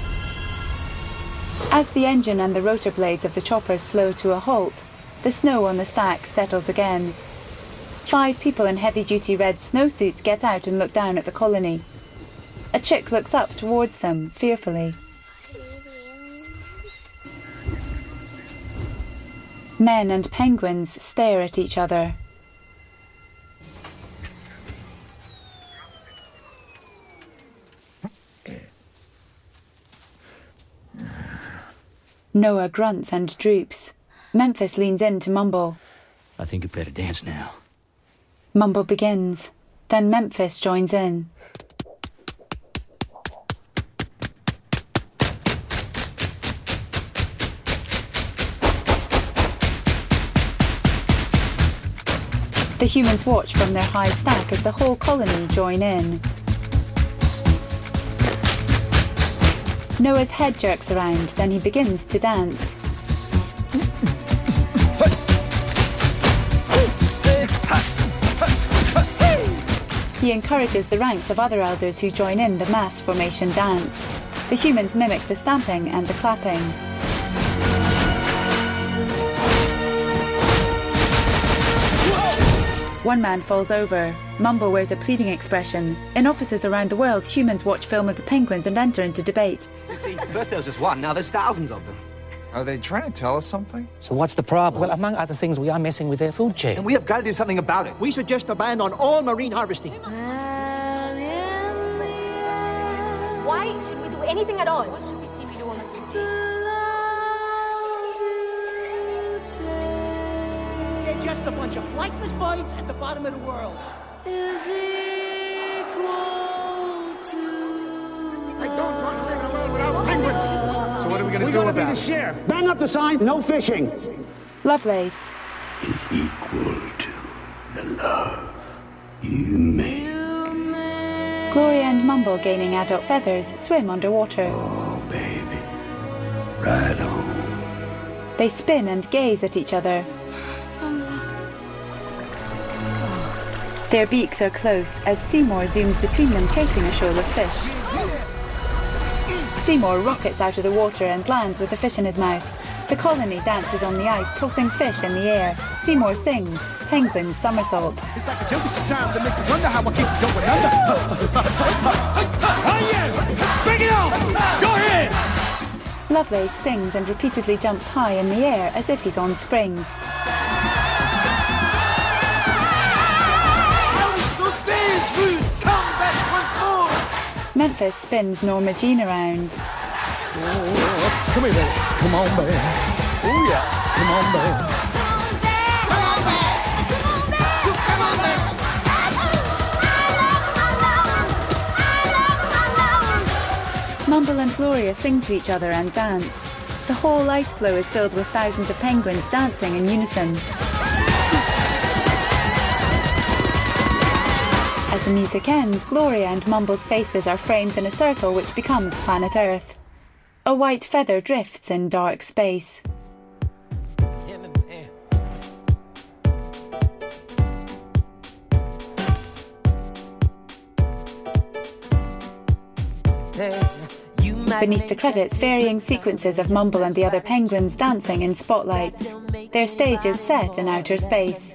As the engine and the rotor blades of the chopper slow to a halt, the snow on the stack settles again. Five people in heavy-duty red snowsuits get out and look down at the colony. A chick looks up towards them, fearfully. Men and penguins stare at each other. Noah grunts and droops. Memphis leans in to Mumble. I think you better dance now. Mumble begins. Then Memphis joins in. The humans watch from their high stack as the whole colony join in. Noah's head jerks around, then he begins to dance. He encourages the ranks of other elders who join in the mass formation dance. The humans mimic the stamping and the clapping. One man falls over. Mumble wears a pleading expression. In offices around the world, humans watch film of the penguins and enter into debate. You see, first there was just one, now there's thousands of them. Are they trying to tell us something? So what's the problem? Well, among other things, we are messing with their food chain. And we have got to do something about it. We suggest a ban on all marine harvesting. Why should we do anything at all? They're just a bunch of flightless birds at the bottom of the world. Is equal to I don't want to live in a world without penguins. So what are we going to We're do gonna about be it? the sheriff. Bang up the sign, no fishing. Lovelace. Is equal to the love you make. Gloria and Mumble, gaining adult feathers, swim underwater. Oh, baby. Right on. They spin and gaze at each other. Their beaks are close as Seymour zooms between them, chasing a shoal of fish. Seymour rockets out of the water and lands with a fish in his mouth. The colony dances on the ice, tossing fish in the air. Seymour sings, penguins somersault. It's like a joke sometimes that makes me wonder how I keep going under. Oh, yeah! Bring it on! Go ahead! Lovelace sings and repeatedly jumps high in the air as if he's on springs. Memphis spins Norma Jean around. Oh, come here, baby. Come on, baby. Oh, yeah. Come on, baby. Mumble and Gloria sing to each other and dance. The whole ice floe is filled with thousands of penguins dancing in unison. As the music ends, Gloria and Mumble's faces are framed in a circle which becomes planet Earth. A white feather drifts in dark space. Beneath the credits, varying sequences of Mumble and the other penguins dancing in spotlights. Their stage is set in outer space.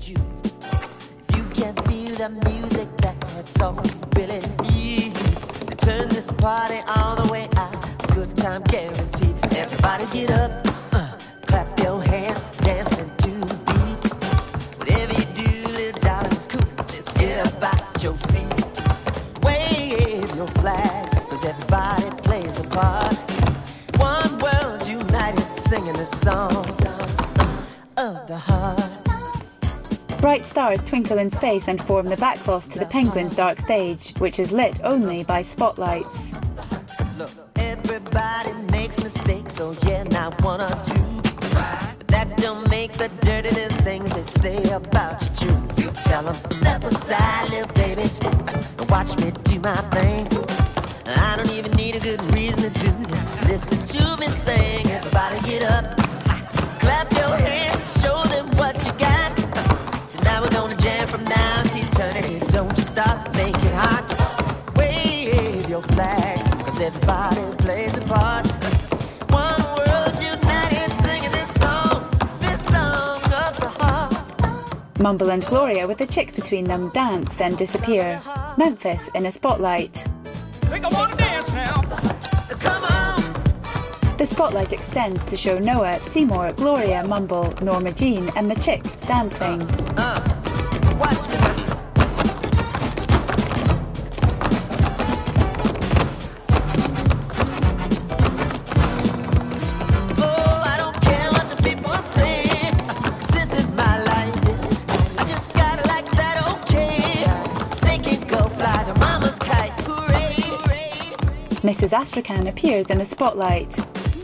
Turn this party all the way out. Good time guaranteed. Everybody get up, uh, clap your hands, dancing to the beat. Whatever you do, little darling, it's cool. Just get up out your seat. Wave your flag, cause everybody plays a part. One world united, singing this song uh, of the heart. Bright stars twinkle in space and form the backcloth to the penguins' dark stage, which is lit only by spotlights. Look, everybody makes mistakes, so yeah, not one or two. But that don't make the dirty little things they say about you true. You tell them, step aside, little babies, and watch me do my thing. I don't even need a good reason to do this. Listen to me sing, everybody get up, clap your hands, show them what you got. Now we're gonna jam from now to eternity. Don't you stop, make it hot. Wave your flag, cause everybody plays a part. One world united, singing this song, this song of the heart. Mumble and Gloria, with a chick between them, dance, then disappear. Memphis in a spotlight. Think I wanna dance now. Come on. The spotlight extends to show Noah, Seymour, Gloria, Mumble, Norma Jean, and the chick dancing. Uh, watch me. Oh, I don't care what the people say. This is my life. This is my I just gotta like that, okay. They can go fly the mama's kite. Hooray, hooray. Missus Astrakhan appears in a spotlight.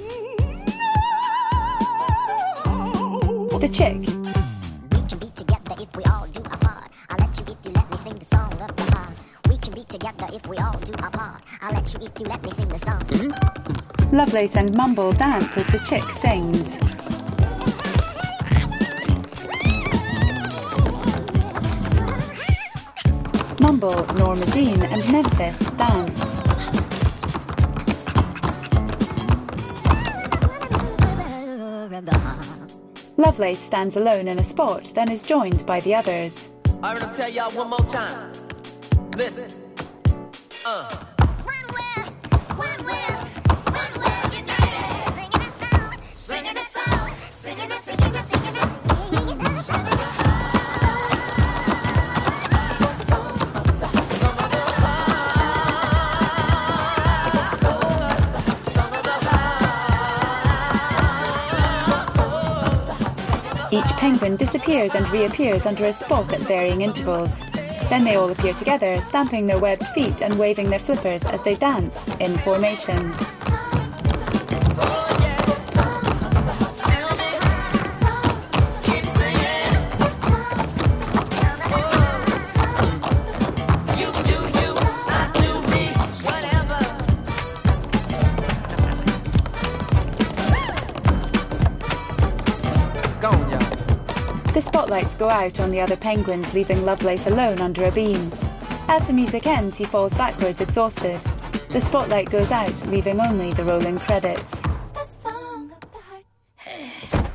The chick. We can be together if we all do our part. I'll let you if you let me sing the song of the heart. We can be together if we all do our part. I'll let you if you let me sing the song. Mm-hmm. Lovelace and Mumble dance as the chick sings. Mumble, Norma Jean, and Memphis dance. Lovelace stands alone in a spot, then is joined by the others. All right, I'll tell y'all one more time. Listen. Uh. One world, one world, one world united. Singing this song, singing this song, singing this, singing this, singing this, singing this, singing this. Each penguin disappears and reappears under a spot at varying intervals. Then they all appear together, stamping their webbed feet and waving their flippers as they dance in formation. The spotlights go out on the other penguins, leaving Lovelace alone under a beam. As the music ends, he falls backwards exhausted. The spotlight goes out, leaving only the rolling credits. The song of the heart.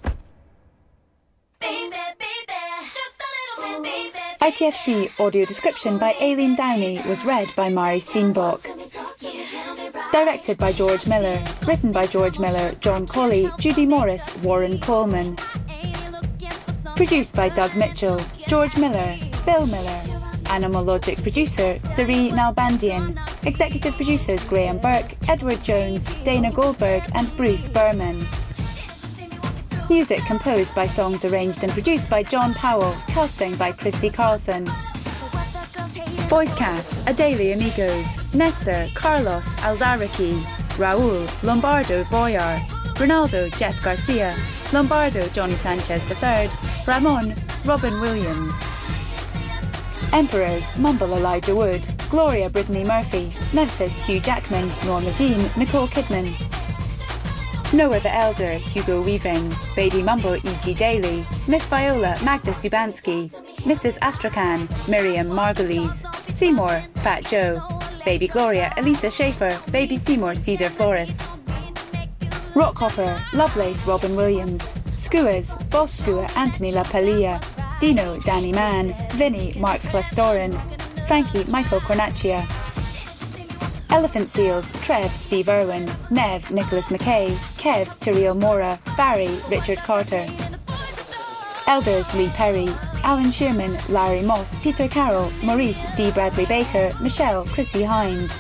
Baby, baby, just a little bit, baby. I T F C audio description by Aileen Downey was read by Mari Steenbok. Directed by George Miller. Written by George Miller, John Colley, Judy Morris, Warren Coleman. Produced by Doug Mitchell, George Miller, Bill Miller, Animalogic producer Sari Nalbandian. Executive producers Graham Burke, Edward Jones, Dana Goldberg and Bruce Berman. Music composed by songs arranged and produced by John Powell. Casting by Christy Carlson. Voice cast: Adelie Amigos, Nestor Carlos Alzarraqui, Raul Lombardo Boyar, Ronaldo Jeff Garcia, Lombardo Johnny Sanchez the third, Ramon Robin Williams. Emperors: Mumble Elijah Wood, Gloria Brittany Murphy, Memphis Hugh Jackman, Norma Jean Nicole Kidman. Noah the Elder Hugo Weaving, Baby Mumble E G Daly, Miss Viola Magda Subansky, Missus Astrakhan Miriam Margulies, Seymour Fat Joe, Baby Gloria Elisa Schaefer, Baby Seymour Caesar Flores. Rockhopper Lovelace Robin Williams, Skuas Boss Skua Anthony LaPaglia, Dino Danny Mann, Vinny Mark Clastorin, Frankie Michael Cornacchia. Elephant Seals Trev Steve Irwin, Nev Nicholas McKay, Kev Tyrrell Mora, Barry Richard Carter. Elders Lee Perry, Alan Shearman, Larry Moss, Peter Carroll, Maurice D. Bradley Baker, Michelle Chrissy Hind.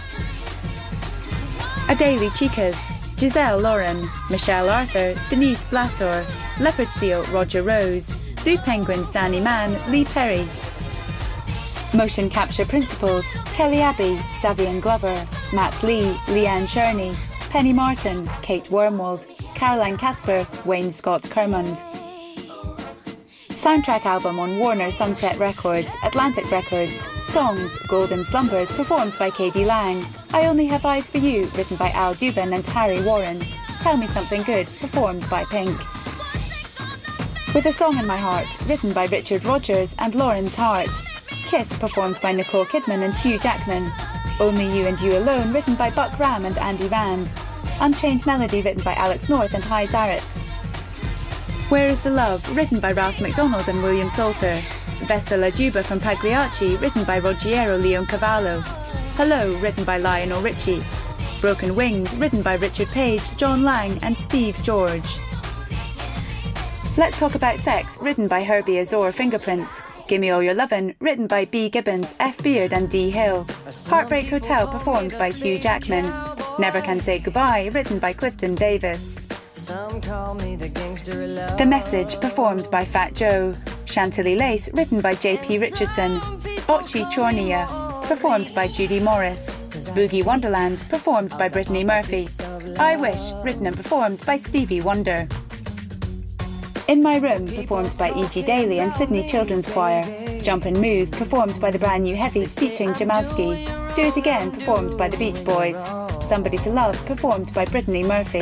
Adelie Chicas, Giselle Lauren, Michelle Arthur, Denise Blassor, Leopard Seal Roger Rose, Zoo Penguins Danny Mann, Lee Perry. Motion Capture Principals Kelly Abbey, Savian Glover, Matt Lee, Leanne Cherney, Penny Martin, Kate Wormwold, Caroline Casper, Wayne Scott Kermond. Soundtrack album on Warner Sunset Records, Atlantic Records. Songs Golden Slumbers performed by K D Lang, I Only Have Eyes for You written by Al Dubin and Harry Warren, Tell Me Something Good performed by Pink. With a Song in My Heart written by Richard Rogers and Lawrence Hart. Kiss performed by Nicole Kidman and Hugh Jackman. Only You and You Alone written by Buck Ram and Andy Rand. Unchained Melody written by Alex North and Hy Zarrett. Where Is the Love written by Ralph McDonald and William Salter. Vesta La Juba from Pagliacci written by Ruggiero Leoncavallo. Hello written by Lionel Richie. Broken Wings written by Richard Page, John Lang and Steve George. Let's Talk About Sex written by Herbie Azor Fingerprints. Gimme All Your Lovin' written by B. Gibbons, F. Beard and Dee Hill. Heartbreak Hotel performed by Hugh Jackman. Never Can Say Goodbye written by Clifton Davis. The Message performed by Fat Joe. Chantilly Lace written by J P Richardson. Ochi Chornia performed by Judy Morris. Boogie Wonderland performed by Brittany Murphy. I Wish written and performed by Stevie Wonder. In My Room performed by E G Daly and Sydney Children's Choir. Jump and Move performed by the Brand New Heavies featuring Jamalski. Do It Again performed by the Beach Boys. Somebody to Love performed by Brittany Murphy.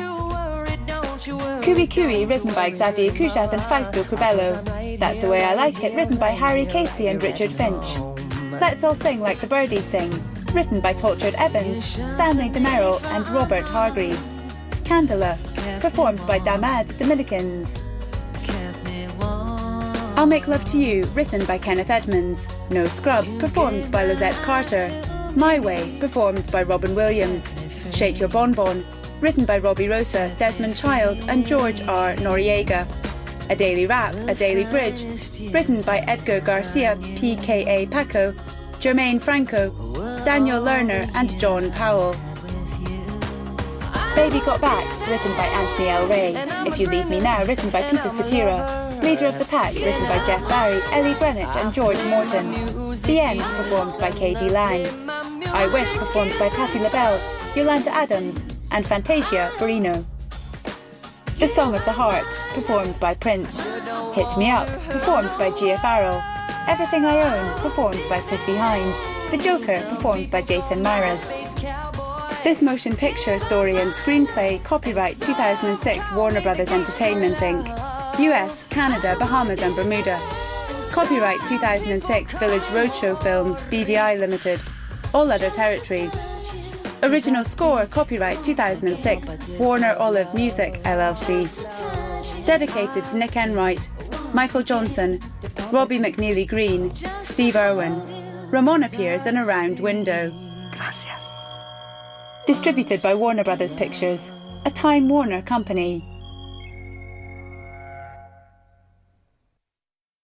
Cooey Cooey written by Xavier Cugat and Fausto Curbelo. That's the Way I Like It written by Harry Casey and Richard Finch. Let's All Sing Like the Birdies Sing written by Tolchard Evans, Stanley DeMerrill and Robert Hargreaves. Candela performed by Damad Dominicans. I'll Make Love to You written by Kenneth Edmonds. No Scrubs performed by Lizette Carter. My Way performed by Robin Williams. Shake Your Bonbon written by Robbie Rosa, Desmond Child and George R. Noriega. A Daily Rap, A Daily Bridge written by Edgar Garcia, P K A Paco, Jermaine Franco, Daniel Lerner and John Powell. Baby Got Back written by Anthony L. Ray. If You Leave Me Now written by Peter Cetera. Leader of the Pack written by Jeff Barry, Ellie Greenwich and George Morton. The End performed by K D Lang. I Wish performed by Patti LaBelle, Yolanda Adams and Fantasia Barrino. The Song of the Heart performed by Prince. Hit Me Up performed by Gia Farrell. Everything I Own performed by Chrissy Hind. The Joker performed by Jason Myers. This motion picture, story and screenplay copyright two thousand six Warner Brothers Entertainment Incorporated. U S, Canada, Bahamas and Bermuda. Copyright two thousand six Village Roadshow Films B V I Limited. All other territories. Original score copyright two thousand six Warner Olive Music L L C. Dedicated to Nick Enright, Michael Johnson, Robbie McNeely Green, Steve Irwin. Ramon appears in A Round Window. Gracias. Distributed by Warner Brothers Pictures, a Time Warner company.